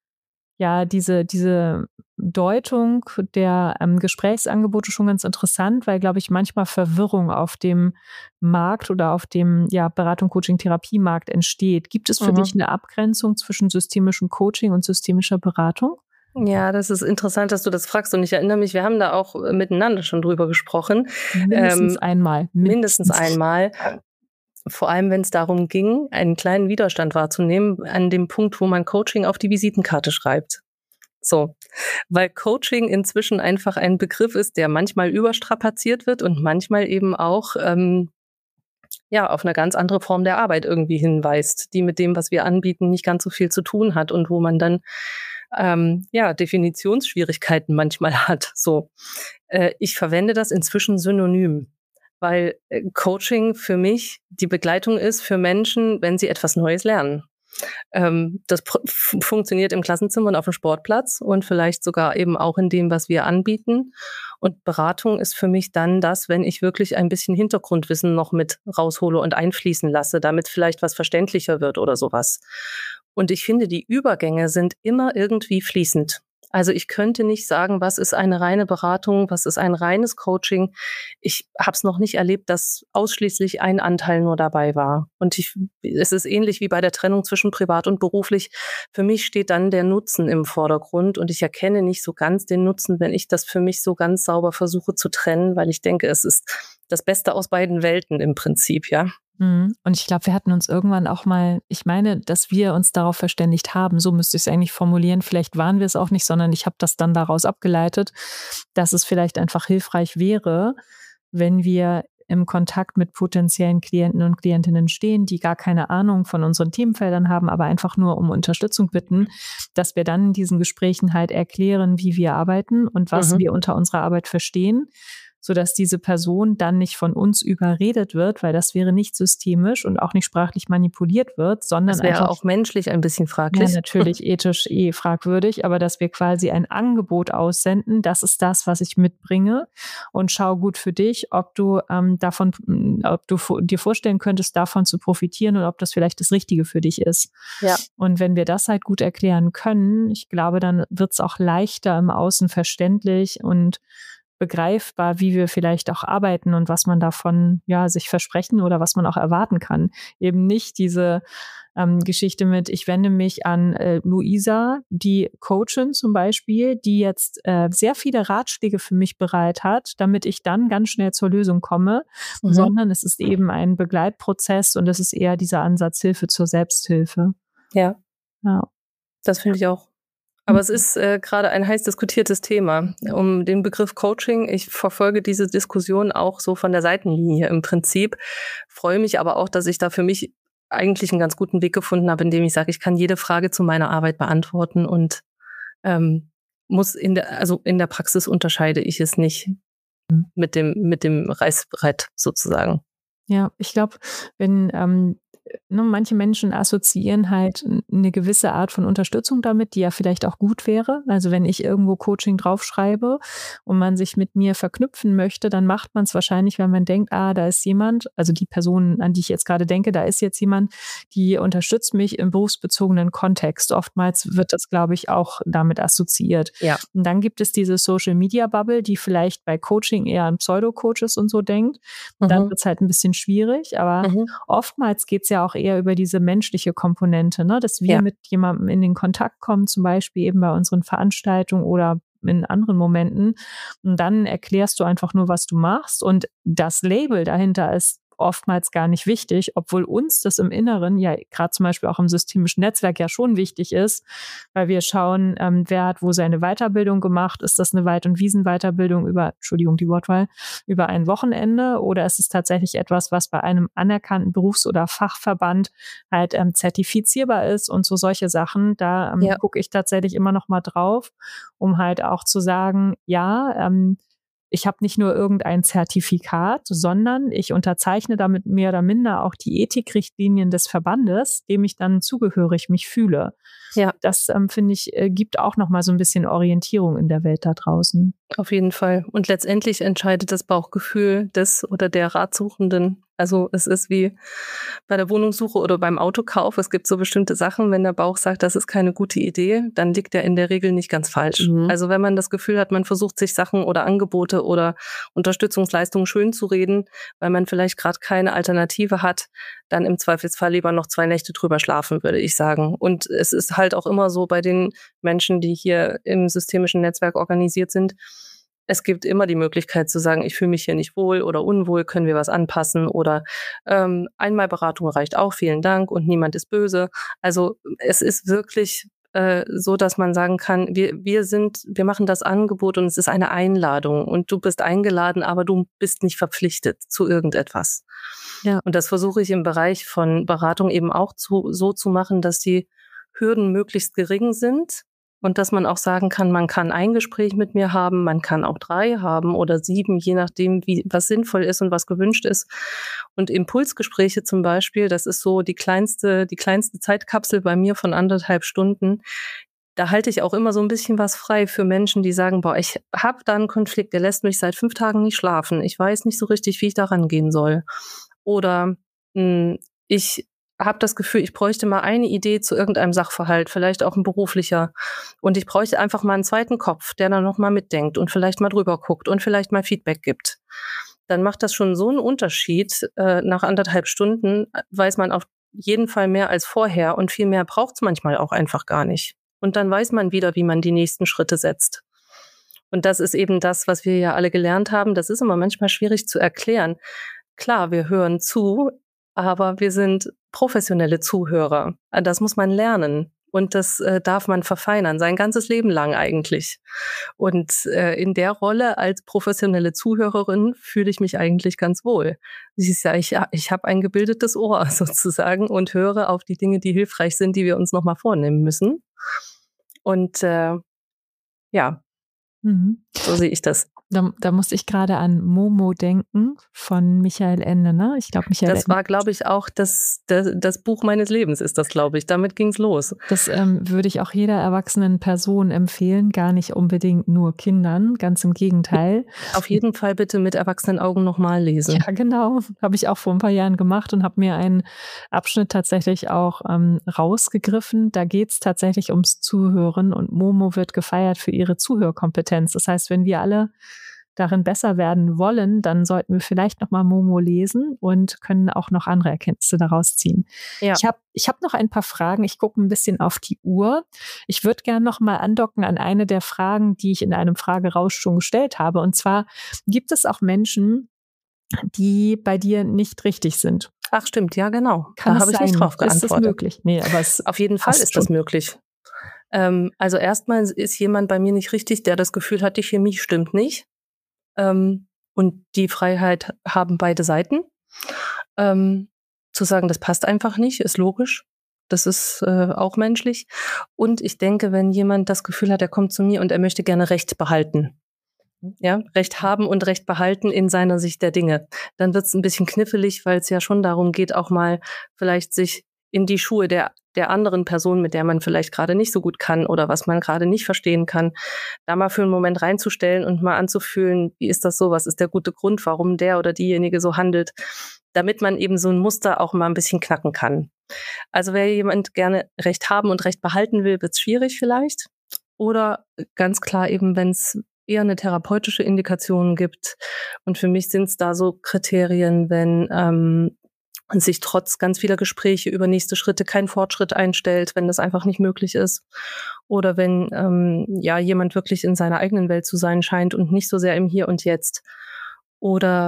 Deutung der Gesprächsangebote schon ganz interessant, weil, glaube ich, manchmal Verwirrung auf dem Markt oder auf dem Beratung, Coaching, Therapiemarkt entsteht. Gibt es für dich eine Abgrenzung zwischen systemischem Coaching und systemischer Beratung? Ja, das ist interessant, dass du das fragst. Und ich erinnere mich, wir haben da auch miteinander schon drüber gesprochen. Mindestens einmal. Mindestens einmal. Vor allem, wenn es darum ging, einen kleinen Widerstand wahrzunehmen an dem Punkt, wo man Coaching auf die Visitenkarte schreibt. So, weil Coaching inzwischen einfach ein Begriff ist, der manchmal überstrapaziert wird und manchmal eben auch auf eine ganz andere Form der Arbeit irgendwie hinweist, die mit dem, was wir anbieten, nicht ganz so viel zu tun hat und wo man dann Definitionsschwierigkeiten manchmal hat. So, ich verwende das inzwischen synonym, weil Coaching für mich die Begleitung ist für Menschen, wenn sie etwas Neues lernen. Das funktioniert im Klassenzimmer und auf dem Sportplatz und vielleicht sogar eben auch in dem, was wir anbieten. Und Beratung ist für mich dann das, wenn ich wirklich ein bisschen Hintergrundwissen noch mit raushole und einfließen lasse, damit vielleicht was verständlicher wird oder sowas. Und ich finde, die Übergänge sind immer irgendwie fließend. Also ich könnte nicht sagen, was ist eine reine Beratung, was ist ein reines Coaching. Ich habe es noch nicht erlebt, dass ausschließlich ein Anteil nur dabei war. Und es ist ähnlich wie bei der Trennung zwischen privat und beruflich. Für mich steht dann der Nutzen im Vordergrund und ich erkenne nicht so ganz den Nutzen, wenn ich das für mich so ganz sauber versuche zu trennen, weil ich denke, es ist das Beste aus beiden Welten im Prinzip, ja. Und ich glaube, wir hatten uns irgendwann auch mal, ich meine, dass wir uns darauf verständigt haben, so müsste ich es eigentlich formulieren, vielleicht waren wir es auch nicht, sondern ich habe das dann daraus abgeleitet, dass es vielleicht einfach hilfreich wäre, wenn wir im Kontakt mit potenziellen Klienten und Klientinnen stehen, die gar keine Ahnung von unseren Themenfeldern haben, aber einfach nur um Unterstützung bitten, dass wir dann in diesen Gesprächen halt erklären, wie wir arbeiten und was wir unter unserer Arbeit verstehen, sodass diese Person dann nicht von uns überredet wird, weil das wäre nicht systemisch und auch nicht sprachlich manipuliert wird, sondern das wäre einfach auch menschlich ein bisschen fraglich. Ja, natürlich ethisch fragwürdig, aber dass wir quasi ein Angebot aussenden, das ist das, was ich mitbringe und schau gut für dich, ob du dir vorstellen könntest, davon zu profitieren und ob das vielleicht das Richtige für dich ist. Ja. Und wenn wir das halt gut erklären können, ich glaube, dann wird es auch leichter im Außen verständlich und begreifbar, wie wir vielleicht auch arbeiten und was man davon sich versprechen oder was man auch erwarten kann. Eben nicht diese Geschichte mit, ich wende mich an Luisa, die Coachin zum Beispiel, die jetzt sehr viele Ratschläge für mich bereit hat, damit ich dann ganz schnell zur Lösung komme, sondern es ist eben ein Begleitprozess und es ist eher dieser Ansatz Hilfe zur Selbsthilfe. Ja. Das finde ich auch. Aber es ist gerade ein heiß diskutiertes Thema. Um den Begriff Coaching, ich verfolge diese Diskussion auch so von der Seitenlinie im Prinzip, freue mich aber auch, dass ich da für mich eigentlich einen ganz guten Weg gefunden habe, indem ich sage, ich kann jede Frage zu meiner Arbeit beantworten und muss in der Praxis unterscheide ich es nicht mit dem Reißbrett sozusagen. Ja, ich glaube, wenn manche Menschen assoziieren halt eine gewisse Art von Unterstützung damit, die ja vielleicht auch gut wäre. Also wenn ich irgendwo Coaching draufschreibe und man sich mit mir verknüpfen möchte, dann macht man es wahrscheinlich, weil man denkt, da ist jemand, also die Person, an die ich jetzt gerade denke, da ist jetzt jemand, die unterstützt mich im berufsbezogenen Kontext. Oftmals wird das, glaube ich, auch damit assoziiert. Ja. Und dann gibt es diese Social-Media-Bubble, die vielleicht bei Coaching eher an Pseudo-Coaches und so denkt. Dann wird es halt ein bisschen schwierig, aber oftmals geht es ja auch eher über diese menschliche Komponente, ne? Dass wir mit jemandem in den Kontakt kommen, zum Beispiel eben bei unseren Veranstaltungen oder in anderen Momenten. Und dann erklärst du einfach nur, was du machst. Und das Label dahinter ist oftmals gar nicht wichtig, obwohl uns das im Inneren ja gerade zum Beispiel auch im systemischen Netzwerk ja schon wichtig ist, weil wir schauen, wer hat wo seine Weiterbildung gemacht. Ist das eine Wald- und Wiesenweiterbildung über ein Wochenende oder ist es tatsächlich etwas, was bei einem anerkannten Berufs- oder Fachverband halt zertifizierbar ist und so solche Sachen. Da gucke ich tatsächlich immer noch mal drauf, um halt auch zu sagen, ja, ich habe nicht nur irgendein Zertifikat, sondern ich unterzeichne damit mehr oder minder auch die Ethikrichtlinien des Verbandes, dem ich dann zugehörig mich fühle. Ja. Das, finde ich, gibt auch noch mal so ein bisschen Orientierung in der Welt da draußen. Auf jeden Fall. Und letztendlich entscheidet das Bauchgefühl des oder der Ratsuchenden. Also es ist wie bei der Wohnungssuche oder beim Autokauf. Es gibt so bestimmte Sachen, wenn der Bauch sagt, das ist keine gute Idee, dann liegt er in der Regel nicht ganz falsch. Also wenn man das Gefühl hat, man versucht sich Sachen oder Angebote oder Unterstützungsleistungen schön zu reden, weil man vielleicht gerade keine Alternative hat, dann im Zweifelsfall lieber noch 2 Nächte drüber schlafen, würde ich sagen. Und es ist halt auch immer so bei den Menschen, die hier im systemischen Netzwerk organisiert sind, es gibt immer die Möglichkeit zu sagen, ich fühle mich hier nicht wohl oder unwohl, können wir was anpassen oder Einmalberatung reicht auch, vielen Dank und niemand ist böse. Also es ist wirklich so, dass man sagen kann, wir machen das Angebot und es ist eine Einladung und du bist eingeladen, aber du bist nicht verpflichtet zu irgendetwas. Ja. Und das versuche ich im Bereich von Beratung eben auch so zu machen, dass die Hürden möglichst gering sind. Und dass man auch sagen kann, man kann ein Gespräch mit mir haben, man kann auch 3 haben oder 7, je nachdem, was sinnvoll ist und was gewünscht ist. Und Impulsgespräche zum Beispiel, das ist so die kleinste Zeitkapsel bei mir von 1,5 Stunden. Da halte ich auch immer so ein bisschen was frei für Menschen, die sagen, boah, ich habe da einen Konflikt, der lässt mich seit 5 Tagen nicht schlafen. Ich weiß nicht so richtig, wie ich da rangehen soll. Oder ich habe das Gefühl, ich bräuchte mal eine Idee zu irgendeinem Sachverhalt, vielleicht auch ein beruflicher. Und ich bräuchte einfach mal einen zweiten Kopf, der dann noch mal mitdenkt und vielleicht mal drüber guckt und vielleicht mal Feedback gibt. Dann macht das schon so einen Unterschied. Nach 1,5 Stunden weiß man auf jeden Fall mehr als vorher und viel mehr braucht es manchmal auch einfach gar nicht. Und dann weiß man wieder, wie man die nächsten Schritte setzt. Und das ist eben das, was wir ja alle gelernt haben. Das ist immer manchmal schwierig zu erklären. Klar, wir hören zu, aber wir sind professionelle Zuhörer. Das muss man lernen und das darf man verfeinern, sein ganzes Leben lang eigentlich. Und in der Rolle als professionelle Zuhörerin fühle ich mich eigentlich ganz wohl. Ich habe ein gebildetes Ohr sozusagen und höre auf die Dinge, die hilfreich sind, die wir uns nochmal vornehmen müssen. Und so sehe ich das. Da muss ich gerade an Momo denken von Michael Ende, ne? Ich glaube, Michael Ende. Das war, glaube ich, auch das Buch meines Lebens ist das, glaube ich. Damit ging's los. Das würde ich auch jeder erwachsenen Person empfehlen, gar nicht unbedingt nur Kindern, ganz im Gegenteil. Auf jeden Fall bitte mit erwachsenen Augen nochmal lesen. Ja, genau. Habe ich auch vor ein paar Jahren gemacht und habe mir einen Abschnitt tatsächlich auch rausgegriffen. Da geht's tatsächlich ums Zuhören und Momo wird gefeiert für ihre Zuhörkompetenz. Das heißt, wenn wir alle darin besser werden wollen, dann sollten wir vielleicht nochmal Momo lesen und können auch noch andere Erkenntnisse daraus ziehen. Ja. Ich hab noch ein paar Fragen. Ich gucke ein bisschen auf die Uhr. Ich würde gerne nochmal andocken an eine der Fragen, die ich in einem Fragerausch schon gestellt habe. Und zwar, gibt es auch Menschen, die bei dir nicht richtig sind? Ach stimmt, ja genau. Da habe ich nicht drauf geantwortet. Ist das möglich? Nee, aber auf jeden Fall ist das möglich. Also erstmal ist jemand bei mir nicht richtig, der das Gefühl hat, die Chemie stimmt nicht. Und die Freiheit haben beide Seiten. Zu sagen, das passt einfach nicht, ist logisch. Das ist auch menschlich. Und ich denke, wenn jemand das Gefühl hat, er kommt zu mir und er möchte gerne Recht behalten, ja, Recht haben und Recht behalten in seiner Sicht der Dinge, dann wird es ein bisschen knifflig, weil es ja schon darum geht, auch mal vielleicht sich in die Schuhe der anderen Person, mit der man vielleicht gerade nicht so gut kann oder was man gerade nicht verstehen kann, da mal für einen Moment reinzustellen und mal anzufühlen, wie ist das so, was ist der gute Grund, warum der oder diejenige so handelt, damit man eben so ein Muster auch mal ein bisschen knacken kann. Also wer jemand gerne Recht haben und Recht behalten will, wird es schwierig vielleicht. Oder ganz klar eben, wenn es eher eine therapeutische Indikation gibt. Und für mich sind es da so Kriterien, wenn sich trotz ganz vieler Gespräche über nächste Schritte kein Fortschritt einstellt, wenn das einfach nicht möglich ist. Oder wenn jemand wirklich in seiner eigenen Welt zu sein scheint und nicht so sehr im Hier und Jetzt. Oder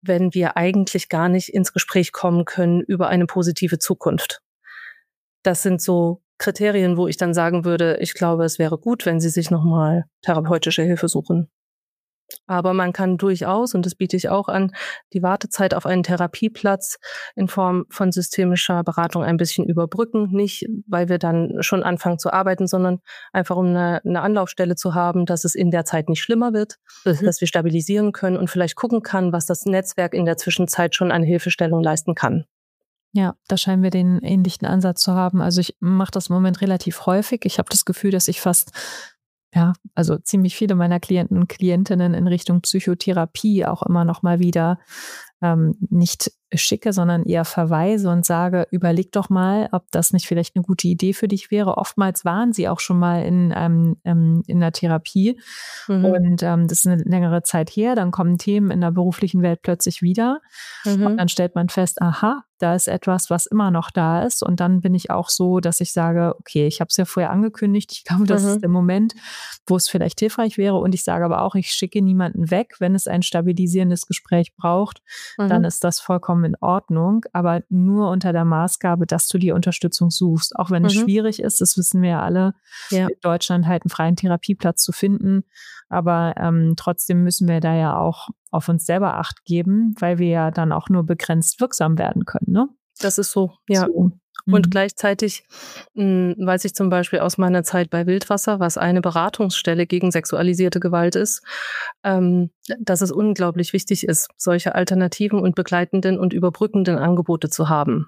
wenn wir eigentlich gar nicht ins Gespräch kommen können über eine positive Zukunft. Das sind so Kriterien, wo ich dann sagen würde, ich glaube, es wäre gut, wenn Sie sich nochmal therapeutische Hilfe suchen. Aber man kann durchaus, und das biete ich auch an, die Wartezeit auf einen Therapieplatz in Form von systemischer Beratung ein bisschen überbrücken. Nicht, weil wir dann schon anfangen zu arbeiten, sondern einfach um eine Anlaufstelle zu haben, dass es in der Zeit nicht schlimmer wird, dass wir stabilisieren können und vielleicht gucken kann, was das Netzwerk in der Zwischenzeit schon an Hilfestellung leisten kann. Ja, da scheinen wir den ähnlichen Ansatz zu haben. Also ich mache das im Moment relativ häufig. Ich habe das Gefühl, dass ich also ziemlich viele meiner Klienten und Klientinnen in Richtung Psychotherapie auch immer noch mal wieder nicht schicke, sondern eher verweise und sage, überleg doch mal, ob das nicht vielleicht eine gute Idee für dich wäre. Oftmals waren sie auch schon mal in der Therapie und das ist eine längere Zeit her. Dann kommen Themen in der beruflichen Welt plötzlich wieder und dann stellt man fest, aha, da ist etwas, was immer noch da ist. Und dann bin ich auch so, dass ich sage, okay, ich habe es ja vorher angekündigt. Ich glaube, das ist der Moment, wo es vielleicht hilfreich wäre. Und ich sage aber auch, ich schicke niemanden weg. Wenn es ein stabilisierendes Gespräch braucht, dann ist das vollkommen in Ordnung. Aber nur unter der Maßgabe, dass du die Unterstützung suchst. Auch wenn es schwierig ist, das wissen wir ja alle, in Deutschland halt einen freien Therapieplatz zu finden. Aber trotzdem müssen wir da ja auch auf uns selber Acht geben, weil wir ja dann auch nur begrenzt wirksam werden können, ne? Das ist so, ja. So. Und gleichzeitig weiß ich zum Beispiel aus meiner Zeit bei Wildwasser, was eine Beratungsstelle gegen sexualisierte Gewalt ist, dass es unglaublich wichtig ist, solche alternativen und begleitenden und überbrückenden Angebote zu haben.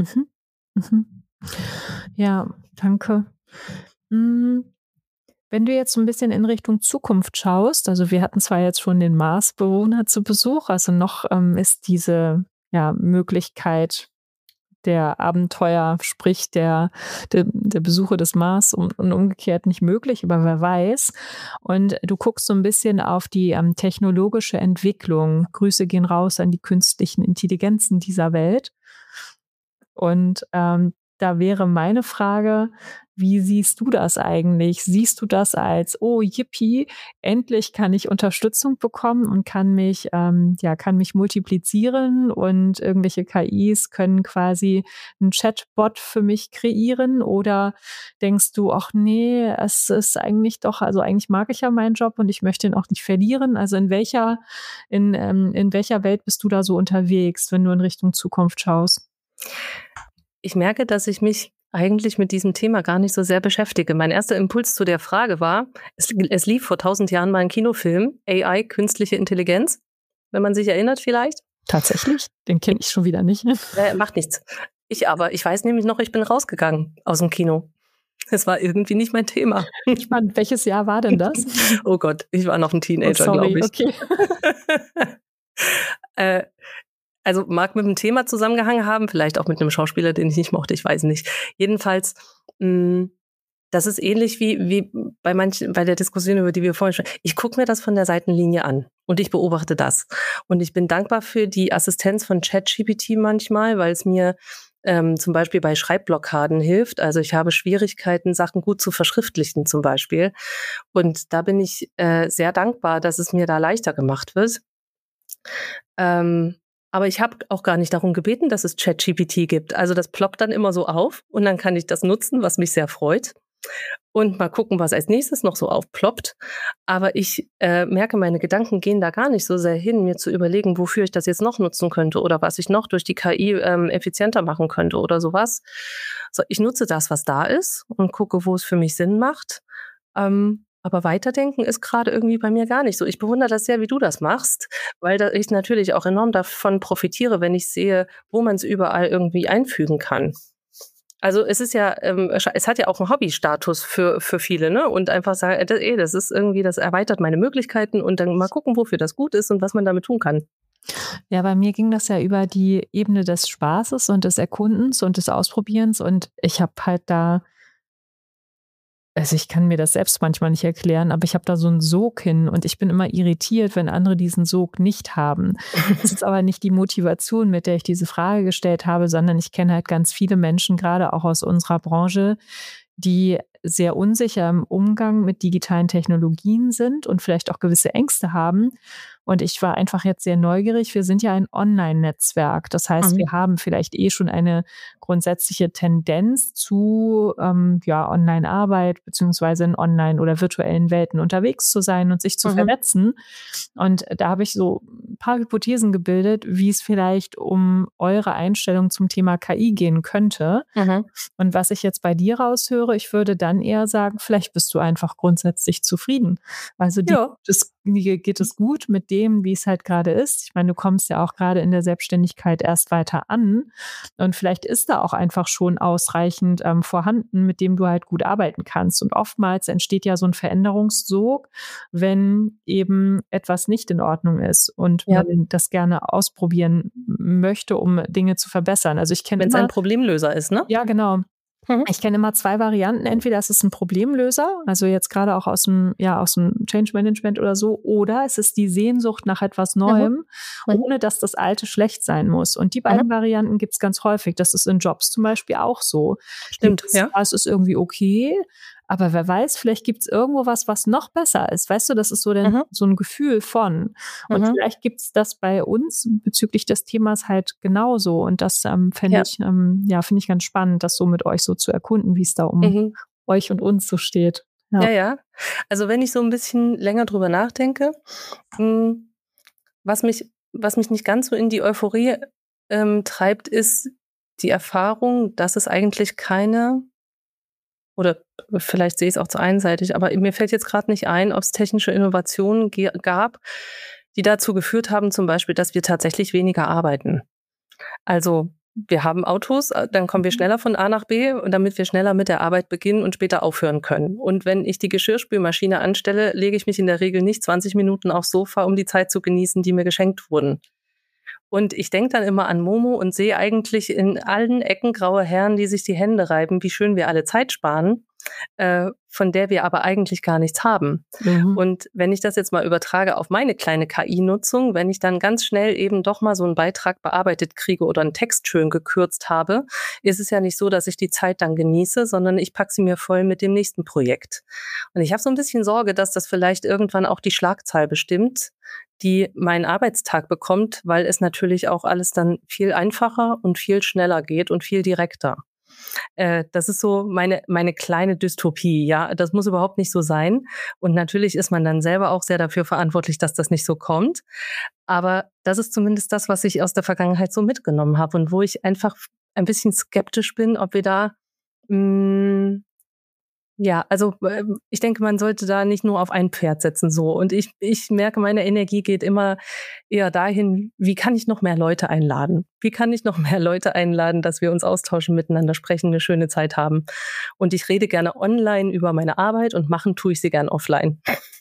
Ja, danke. Wenn du jetzt so ein bisschen in Richtung Zukunft schaust, also wir hatten zwar jetzt schon den Marsbewohner zu Besuch, also noch ist diese Möglichkeit der Abenteuer, sprich der Besuche des Mars und umgekehrt nicht möglich, aber wer weiß. Und du guckst so ein bisschen auf die technologische Entwicklung. Grüße gehen raus an die künstlichen Intelligenzen dieser Welt. Und da wäre meine Frage, wie siehst du das eigentlich? Siehst du das als, oh yippie, endlich kann ich Unterstützung bekommen und kann mich multiplizieren und irgendwelche KIs können quasi einen Chatbot für mich kreieren? Oder denkst du, ach nee, es ist eigentlich doch, also eigentlich mag ich ja meinen Job und ich möchte ihn auch nicht verlieren. Also in welcher Welt bist du da so unterwegs, wenn du in Richtung Zukunft schaust? Ich merke, dass ich mich eigentlich mit diesem Thema gar nicht so sehr beschäftige. Mein erster Impuls zu der Frage war, es lief vor 1000 Jahren mal ein Kinofilm, AI, künstliche Intelligenz, wenn man sich erinnert vielleicht. Tatsächlich? Den kenne ich schon wieder nicht. Macht nichts. Ich weiß nämlich noch, ich bin rausgegangen aus dem Kino. Es war irgendwie nicht mein Thema. Spannend. Welches Jahr war denn das? Oh Gott, ich war noch ein Teenager, glaube ich. Okay. Also mag mit dem Thema zusammengehangen haben, vielleicht auch mit einem Schauspieler, den ich nicht mochte, ich weiß nicht. Jedenfalls, das ist ähnlich wie bei der Diskussion, über die wir vorhin schon. Ich gucke mir das von der Seitenlinie an und ich beobachte das. Und ich bin dankbar für die Assistenz von ChatGPT manchmal, weil es mir zum Beispiel bei Schreibblockaden hilft. Also ich habe Schwierigkeiten, Sachen gut zu verschriftlichen zum Beispiel. Und da bin ich sehr dankbar, dass es mir da leichter gemacht wird. Aber ich habe auch gar nicht darum gebeten, dass es ChatGPT gibt. Also das ploppt dann immer so auf und dann kann ich das nutzen, was mich sehr freut. Und mal gucken, was als nächstes noch so aufploppt. Aber ich merke, meine Gedanken gehen da gar nicht so sehr hin, mir zu überlegen, wofür ich das jetzt noch nutzen könnte oder was ich noch durch die KI effizienter machen könnte oder sowas. So, ich nutze das, was da ist und gucke, wo es für mich Sinn macht. Aber weiterdenken ist gerade irgendwie bei mir gar nicht so. Ich bewundere das sehr, wie du das machst, weil ich natürlich auch enorm davon profitiere, wenn ich sehe, wo man es überall irgendwie einfügen kann. Also es ist ja, es hat ja auch einen Hobbystatus für viele, ne? Und einfach sagen, das ist irgendwie, das erweitert meine Möglichkeiten und dann mal gucken, wofür das gut ist und was man damit tun kann. Ja, bei mir ging das ja über die Ebene des Spaßes und des Erkundens und des Ausprobierens und ich habe halt da, also ich kann mir das selbst manchmal nicht erklären, aber ich habe da so einen Sog hin und ich bin immer irritiert, wenn andere diesen Sog nicht haben. Das ist aber nicht die Motivation, mit der ich diese Frage gestellt habe, sondern ich kenne halt ganz viele Menschen, gerade auch aus unserer Branche, die sehr unsicher im Umgang mit digitalen Technologien sind und vielleicht auch gewisse Ängste haben Und ich war einfach jetzt sehr neugierig. Wir sind ja ein Online-Netzwerk. Das heißt, wir haben vielleicht schon eine grundsätzliche Tendenz zu Online-Arbeit beziehungsweise in online- oder virtuellen Welten unterwegs zu sein und sich zu vernetzen. Und da habe ich so ein paar Hypothesen gebildet, wie es vielleicht um eure Einstellung zum Thema KI gehen könnte. Und was ich jetzt bei dir raushöre, ich würde dann eher sagen, vielleicht bist du einfach grundsätzlich zufrieden. Also dir geht es gut mit dem, wie es halt gerade ist. Ich meine, du kommst ja auch gerade in der Selbstständigkeit erst weiter an und vielleicht ist da auch einfach schon ausreichend vorhanden, mit dem du halt gut arbeiten kannst. Und oftmals entsteht ja so ein Veränderungssog, wenn eben etwas nicht in Ordnung ist und man das gerne ausprobieren möchte, um Dinge zu verbessern. Also ich kenne wenn es ein Problemlöser ist, ne? Ja, genau. Ich kenne immer 2 Varianten. Entweder es ist ein Problemlöser, also jetzt gerade auch aus dem Change Management oder so, oder es ist die Sehnsucht nach etwas Neuem, ohne dass das Alte schlecht sein muss. Und die beiden Varianten gibt's ganz häufig. Das ist in Jobs zum Beispiel auch so. Stimmt, Es ist irgendwie okay, aber wer weiß, vielleicht gibt's irgendwo was noch besser ist. Weißt du, das ist so so ein Gefühl von. Und vielleicht gibt's das bei uns bezüglich des Themas halt genauso. Und das finde ich ganz spannend, das so mit euch so zu erkunden, wie es da um euch und uns so steht. Ja. Also wenn ich so ein bisschen länger drüber nachdenke, was mich nicht ganz so in die Euphorie treibt, ist die Erfahrung, dass es eigentlich keine, oder vielleicht sehe ich es auch zu einseitig, aber mir fällt jetzt gerade nicht ein, ob es technische Innovationen gab, die dazu geführt haben, zum Beispiel, dass wir tatsächlich weniger arbeiten. Also wir haben Autos, dann kommen wir schneller von A nach B, und damit wir schneller mit der Arbeit beginnen und später aufhören können. Und wenn ich die Geschirrspülmaschine anstelle, lege ich mich in der Regel nicht 20 Minuten aufs Sofa, um die Zeit zu genießen, die mir geschenkt wurden. Und ich denke dann immer an Momo und sehe eigentlich in allen Ecken graue Herren, die sich die Hände reiben, wie schön wir alle Zeit sparen, von der wir aber eigentlich gar nichts haben. Und wenn ich das jetzt mal übertrage auf meine kleine KI-Nutzung, wenn ich dann ganz schnell eben doch mal so einen Beitrag bearbeitet kriege oder einen Text schön gekürzt habe, ist es ja nicht so, dass ich die Zeit dann genieße, sondern ich packe sie mir voll mit dem nächsten Projekt. Und ich habe so ein bisschen Sorge, dass das vielleicht irgendwann auch die Schlagzahl bestimmt, die meinen Arbeitstag bekommt, weil es natürlich auch alles dann viel einfacher und viel schneller geht und viel direkter. Das ist so meine kleine Dystopie. Ja, das muss überhaupt nicht so sein. Und natürlich ist man dann selber auch sehr dafür verantwortlich, dass das nicht so kommt. Aber das ist zumindest das, was ich aus der Vergangenheit so mitgenommen habe und wo ich einfach ein bisschen skeptisch bin, ob wir da ich denke, man sollte da nicht nur auf ein Pferd setzen, so. Und ich merke, meine Energie geht immer eher dahin, wie kann ich noch mehr Leute einladen? Wie kann ich noch mehr Leute einladen, dass wir uns austauschen, miteinander sprechen, eine schöne Zeit haben? Und ich rede gerne online über meine Arbeit und machen tue ich sie gern offline.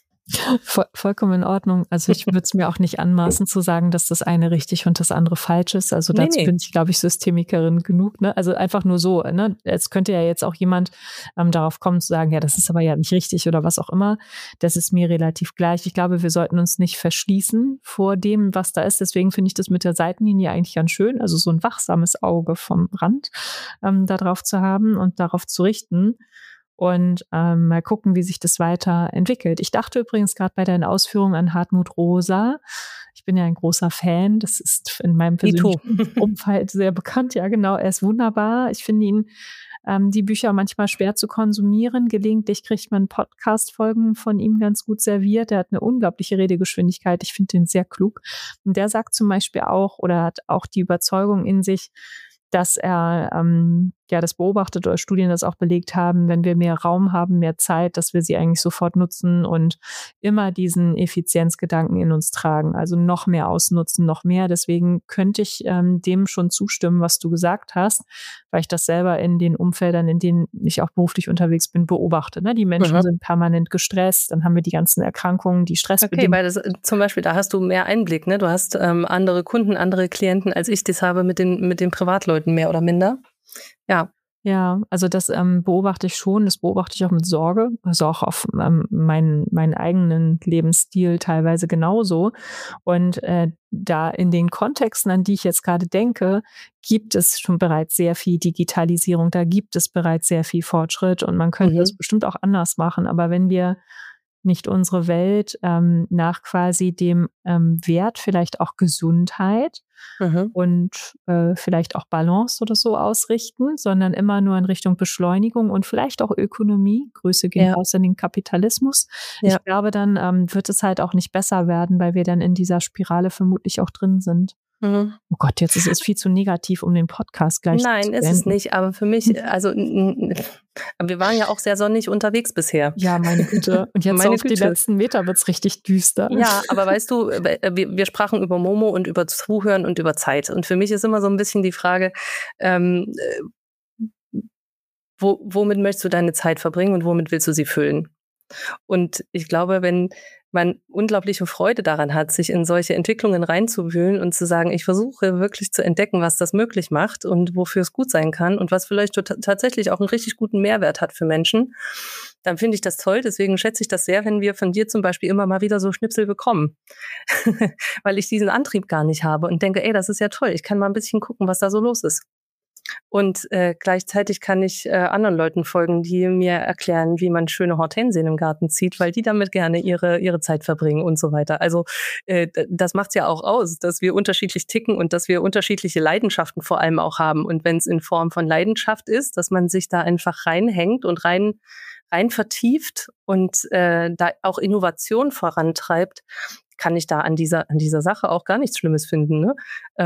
Vollkommen in Ordnung. Also ich würde es mir auch nicht anmaßen zu sagen, dass das eine richtig und das andere falsch ist. Also dazu bin ich, glaube ich, Systemikerin genug. Ne? Also einfach nur so. Ne? Es könnte ja jetzt auch jemand darauf kommen zu sagen, ja, das ist aber ja nicht richtig oder was auch immer. Das ist mir relativ gleich. Ich glaube, wir sollten uns nicht verschließen vor dem, was da ist. Deswegen finde ich das mit der Seitenlinie eigentlich ganz schön. Also so ein wachsames Auge vom Rand da drauf zu haben und darauf zu richten. Und mal gucken, wie sich das weiterentwickelt. Ich dachte übrigens gerade bei deinen Ausführungen an Hartmut Rosa. Ich bin ja ein großer Fan. Das ist in meinem persönlichen Umfeld sehr bekannt. Ja, genau. Er ist wunderbar. Ich finde ihn die Bücher manchmal schwer zu konsumieren. Gelegentlich kriegt man Podcast-Folgen von ihm ganz gut serviert. Er hat eine unglaubliche Redegeschwindigkeit. Ich finde ihn sehr klug. Und der sagt zum Beispiel auch oder hat auch die Überzeugung in sich, dass er das beobachtet oder Studien das auch belegt haben, wenn wir mehr Raum haben, mehr Zeit, dass wir sie eigentlich sofort nutzen und immer diesen Effizienzgedanken in uns tragen, also noch mehr ausnutzen, noch mehr. Deswegen könnte ich dem schon zustimmen, was du gesagt hast, weil ich das selber in den Umfeldern, in denen ich auch beruflich unterwegs bin, beobachte. Ne? Die Menschen sind permanent gestresst, dann haben wir die ganzen Erkrankungen, die stressbedingt. Okay, weil das zum Beispiel, da hast du mehr Einblick, ne? Du hast andere Kunden, andere Klienten, als ich das habe mit den Privatleuten mehr oder minder. Ja. Ja, also das beobachte ich schon, das beobachte ich auch mit Sorge, also auch auf meinen eigenen Lebensstil teilweise genauso. Und da in den Kontexten, an die ich jetzt gerade denke, gibt es schon bereits sehr viel Digitalisierung, da gibt es bereits sehr viel Fortschritt und man könnte das bestimmt auch anders machen. Aber wenn wir nicht unsere Welt nach quasi dem Wert vielleicht auch Gesundheit und vielleicht auch Balance oder so ausrichten, sondern immer nur in Richtung Beschleunigung und vielleicht auch Ökonomie. Grüße gehen raus in den Kapitalismus. Ja. Ich glaube, dann wird es halt auch nicht besser werden, weil wir dann in dieser Spirale vermutlich auch drin sind. Oh Gott, jetzt ist es viel zu negativ, um den Podcast gleich zu beenden. Nein, ist es nicht. Aber für mich, also wir waren ja auch sehr sonnig unterwegs bisher. Ja, meine Güte. Und jetzt auf die letzten Meter wird's richtig düster. Ja, aber weißt du, wir sprachen über Momo und über Zuhören und über Zeit. Und für mich ist immer so ein bisschen die Frage, womit möchtest du deine Zeit verbringen und womit willst du sie füllen? Und ich glaube, wenn man unglaubliche Freude daran hat, sich in solche Entwicklungen reinzuwühlen und zu sagen, ich versuche wirklich zu entdecken, was das möglich macht und wofür es gut sein kann und was vielleicht tatsächlich auch einen richtig guten Mehrwert hat für Menschen, dann finde ich das toll. Deswegen schätze ich das sehr, wenn wir von dir zum Beispiel immer mal wieder so Schnipsel bekommen, weil ich diesen Antrieb gar nicht habe und denke, ey, das ist ja toll, ich kann mal ein bisschen gucken, was da so los ist. Und gleichzeitig kann ich anderen Leuten folgen, die mir erklären, wie man schöne Hortensien im Garten zieht, weil die damit gerne ihre Zeit verbringen und so weiter. Also das macht's ja auch aus, dass wir unterschiedlich ticken und dass wir unterschiedliche Leidenschaften vor allem auch haben. Und wenn es in Form von Leidenschaft ist, dass man sich da einfach reinhängt und rein vertieft und da auch Innovation vorantreibt, kann ich da an dieser Sache auch gar nichts Schlimmes finden. Ne?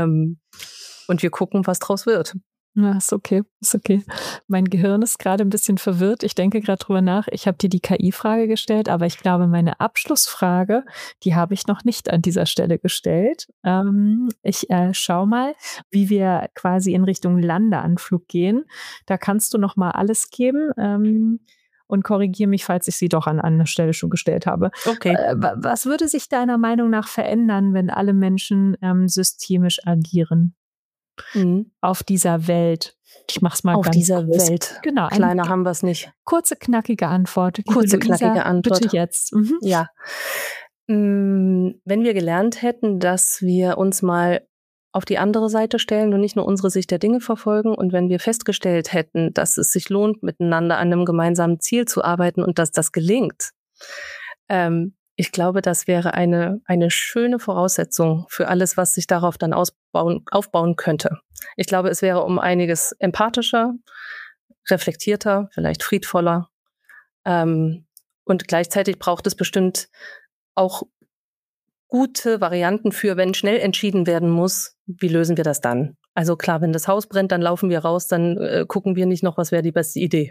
Und wir gucken, was draus wird. Ja, ist okay, ist okay. Mein Gehirn ist gerade ein bisschen verwirrt. Ich denke gerade drüber nach. Ich habe dir die KI-Frage gestellt, aber ich glaube, meine Abschlussfrage, die habe ich noch nicht an dieser Stelle gestellt. Ich schau mal, wie wir quasi in Richtung Landeanflug gehen. Da kannst du noch mal alles geben. Und korrigiere mich, falls ich sie doch an einer Stelle schon gestellt habe. Okay. Was würde sich deiner Meinung nach verändern, wenn alle Menschen systemisch agieren? Auf dieser Welt. Ich mach's mal auf ganz dieser groß. Welt. Genau. Kleiner haben wir es nicht. Kurze, knackige Antwort. Knackige Antwort. Bitte jetzt. Ja. Wenn wir gelernt hätten, dass wir uns mal auf die andere Seite stellen und nicht nur unsere Sicht der Dinge verfolgen und wenn wir festgestellt hätten, dass es sich lohnt, miteinander an einem gemeinsamen Ziel zu arbeiten und dass das gelingt, ich glaube, das wäre eine schöne Voraussetzung für alles, was sich darauf dann aufbauen könnte. Ich glaube, es wäre um einiges empathischer, reflektierter, vielleicht friedvoller. Und gleichzeitig braucht es bestimmt auch gute Varianten für, wenn schnell entschieden werden muss, wie lösen wir das dann? Also klar, wenn das Haus brennt, dann laufen wir raus, dann gucken wir nicht noch, was wäre die beste Idee.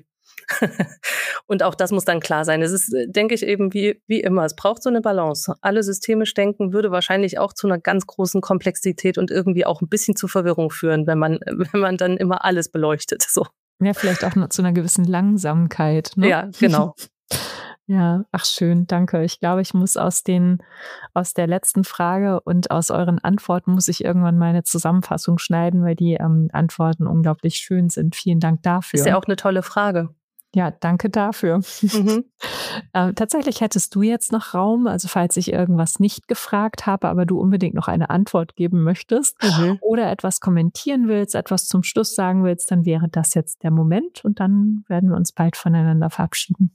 Und auch das muss dann klar sein. Es ist, denke ich, eben wie immer. Es braucht so eine Balance. Alle systemisch denken würde wahrscheinlich auch zu einer ganz großen Komplexität und irgendwie auch ein bisschen zu Verwirrung führen, wenn man dann immer alles beleuchtet. So. Ja, vielleicht auch noch zu einer gewissen Langsamkeit. Ne? Ja, genau. Ja, ach schön, danke. Ich glaube, ich muss aus der letzten Frage und aus euren Antworten muss ich irgendwann meine Zusammenfassung schneiden, weil die Antworten unglaublich schön sind. Vielen Dank dafür. Ist ja auch eine tolle Frage. Ja, danke dafür. Tatsächlich hättest du jetzt noch Raum, also falls ich irgendwas nicht gefragt habe, aber du unbedingt noch eine Antwort geben möchtest oder etwas kommentieren willst, etwas zum Schluss sagen willst, dann wäre das jetzt der Moment und dann werden wir uns bald voneinander verabschieden.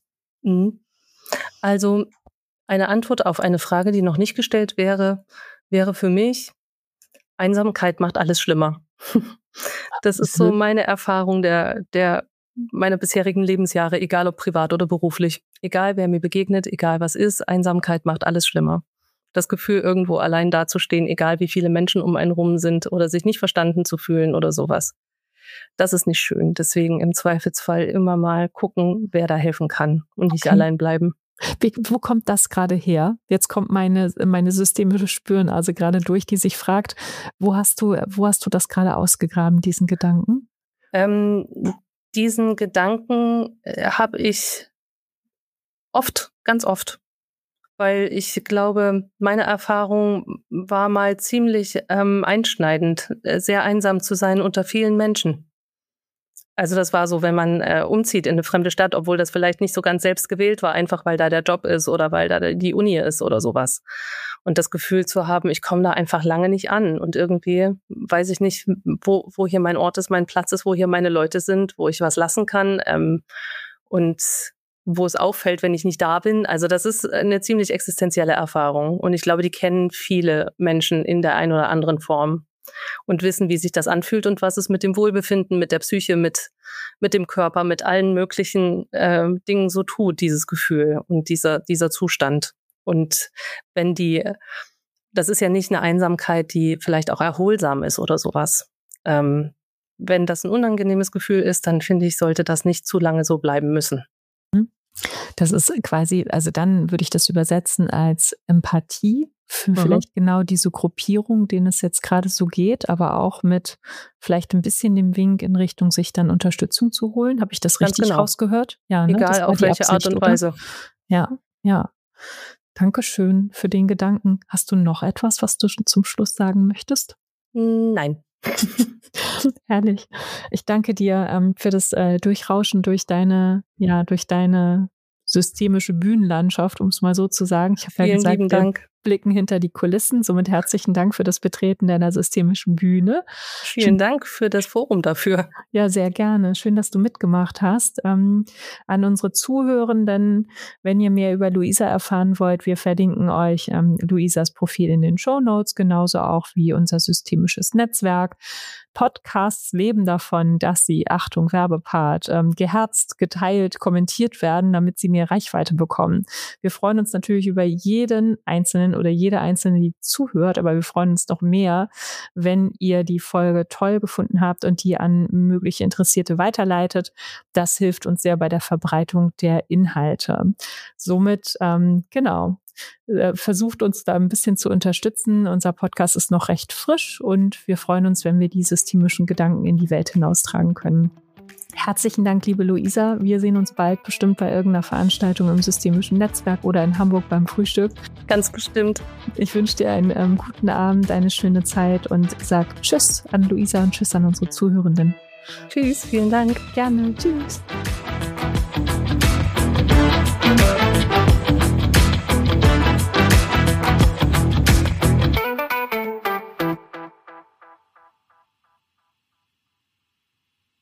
Also eine Antwort auf eine Frage, die noch nicht gestellt wäre für mich, Einsamkeit macht alles schlimmer. Das ist so meine Erfahrung meiner bisherigen Lebensjahre, egal ob privat oder beruflich. Egal wer mir begegnet, egal was ist, Einsamkeit macht alles schlimmer. Das Gefühl, irgendwo allein dazustehen, egal wie viele Menschen um einen rum sind oder sich nicht verstanden zu fühlen oder sowas. Das ist nicht schön. Deswegen im Zweifelsfall immer mal gucken, wer da helfen kann und nicht allein bleiben. Wo kommt das gerade her? Jetzt kommt meine systemische Spürnase gerade durch, die sich fragt, wo hast du das gerade ausgegraben, diesen Gedanken? Diesen Gedanken habe ich ganz oft, weil ich glaube, meine Erfahrung war mal ziemlich einschneidend, sehr einsam zu sein unter vielen Menschen. Also das war so, wenn man umzieht in eine fremde Stadt, obwohl das vielleicht nicht so ganz selbst gewählt war, einfach weil da der Job ist oder weil da die Uni ist oder sowas. Und das Gefühl zu haben, ich komme da einfach lange nicht an und irgendwie weiß ich nicht, wo hier mein Ort ist, mein Platz ist, wo hier meine Leute sind, wo ich was lassen kann. Und wo es auffällt, wenn ich nicht da bin. Also das ist eine ziemlich existenzielle Erfahrung. Und ich glaube, die kennen viele Menschen in der einen oder anderen Form und wissen, wie sich das anfühlt und was es mit dem Wohlbefinden, mit der Psyche, mit dem Körper, mit allen möglichen Dingen so tut, dieses Gefühl und dieser Zustand. Und wenn das ist ja nicht eine Einsamkeit, die vielleicht auch erholsam ist oder sowas. Wenn das ein unangenehmes Gefühl ist, dann finde ich, sollte das nicht zu lange so bleiben müssen. Das ist quasi, also dann würde ich das übersetzen als Empathie für vielleicht genau diese Gruppierung, denen es jetzt gerade so geht, aber auch mit vielleicht ein bisschen dem Wink in Richtung, sich dann Unterstützung zu holen. Habe ich das richtig rausgehört? Ja, ne? Egal auf welche Art und Weise. Ja. Dankeschön für den Gedanken. Hast du noch etwas, was du zum Schluss sagen möchtest? Nein. Herrlich. Ich danke dir für das Durchrauschen durch deine systemische Bühnenlandschaft, um es mal so zu sagen. Ich habe ja gesagt, lieben Dank. Blicken hinter die Kulissen. Somit herzlichen Dank für das Betreten deiner systemischen Bühne. Vielen Dank für das Forum dafür. Ja, sehr gerne. Schön, dass du mitgemacht hast. An unsere Zuhörenden, wenn ihr mehr über Luisa erfahren wollt, wir verlinken euch Luisas Profil in den Shownotes, genauso auch wie unser systemisches Netzwerk. Podcasts leben davon, dass sie, Achtung, Werbepart, geherzt, geteilt, kommentiert werden, damit sie mehr Reichweite bekommen. Wir freuen uns natürlich über jeden Einzelnen oder jede Einzelne, die zuhört, aber wir freuen uns noch mehr, wenn ihr die Folge toll gefunden habt und die an mögliche Interessierte weiterleitet. Das hilft uns sehr bei der Verbreitung der Inhalte. Somit, versucht uns da ein bisschen zu unterstützen. Unser Podcast ist noch recht frisch und wir freuen uns, wenn wir die systemischen Gedanken in die Welt hinaustragen können. Herzlichen Dank, liebe Luisa. Wir sehen uns bald bestimmt bei irgendeiner Veranstaltung im systemischen Netzwerk oder in Hamburg beim Frühstück. Ganz bestimmt. Ich wünsche dir einen guten Abend, eine schöne Zeit und sag Tschüss an Luisa und Tschüss an unsere Zuhörenden. Tschüss, vielen Dank. Gerne, tschüss.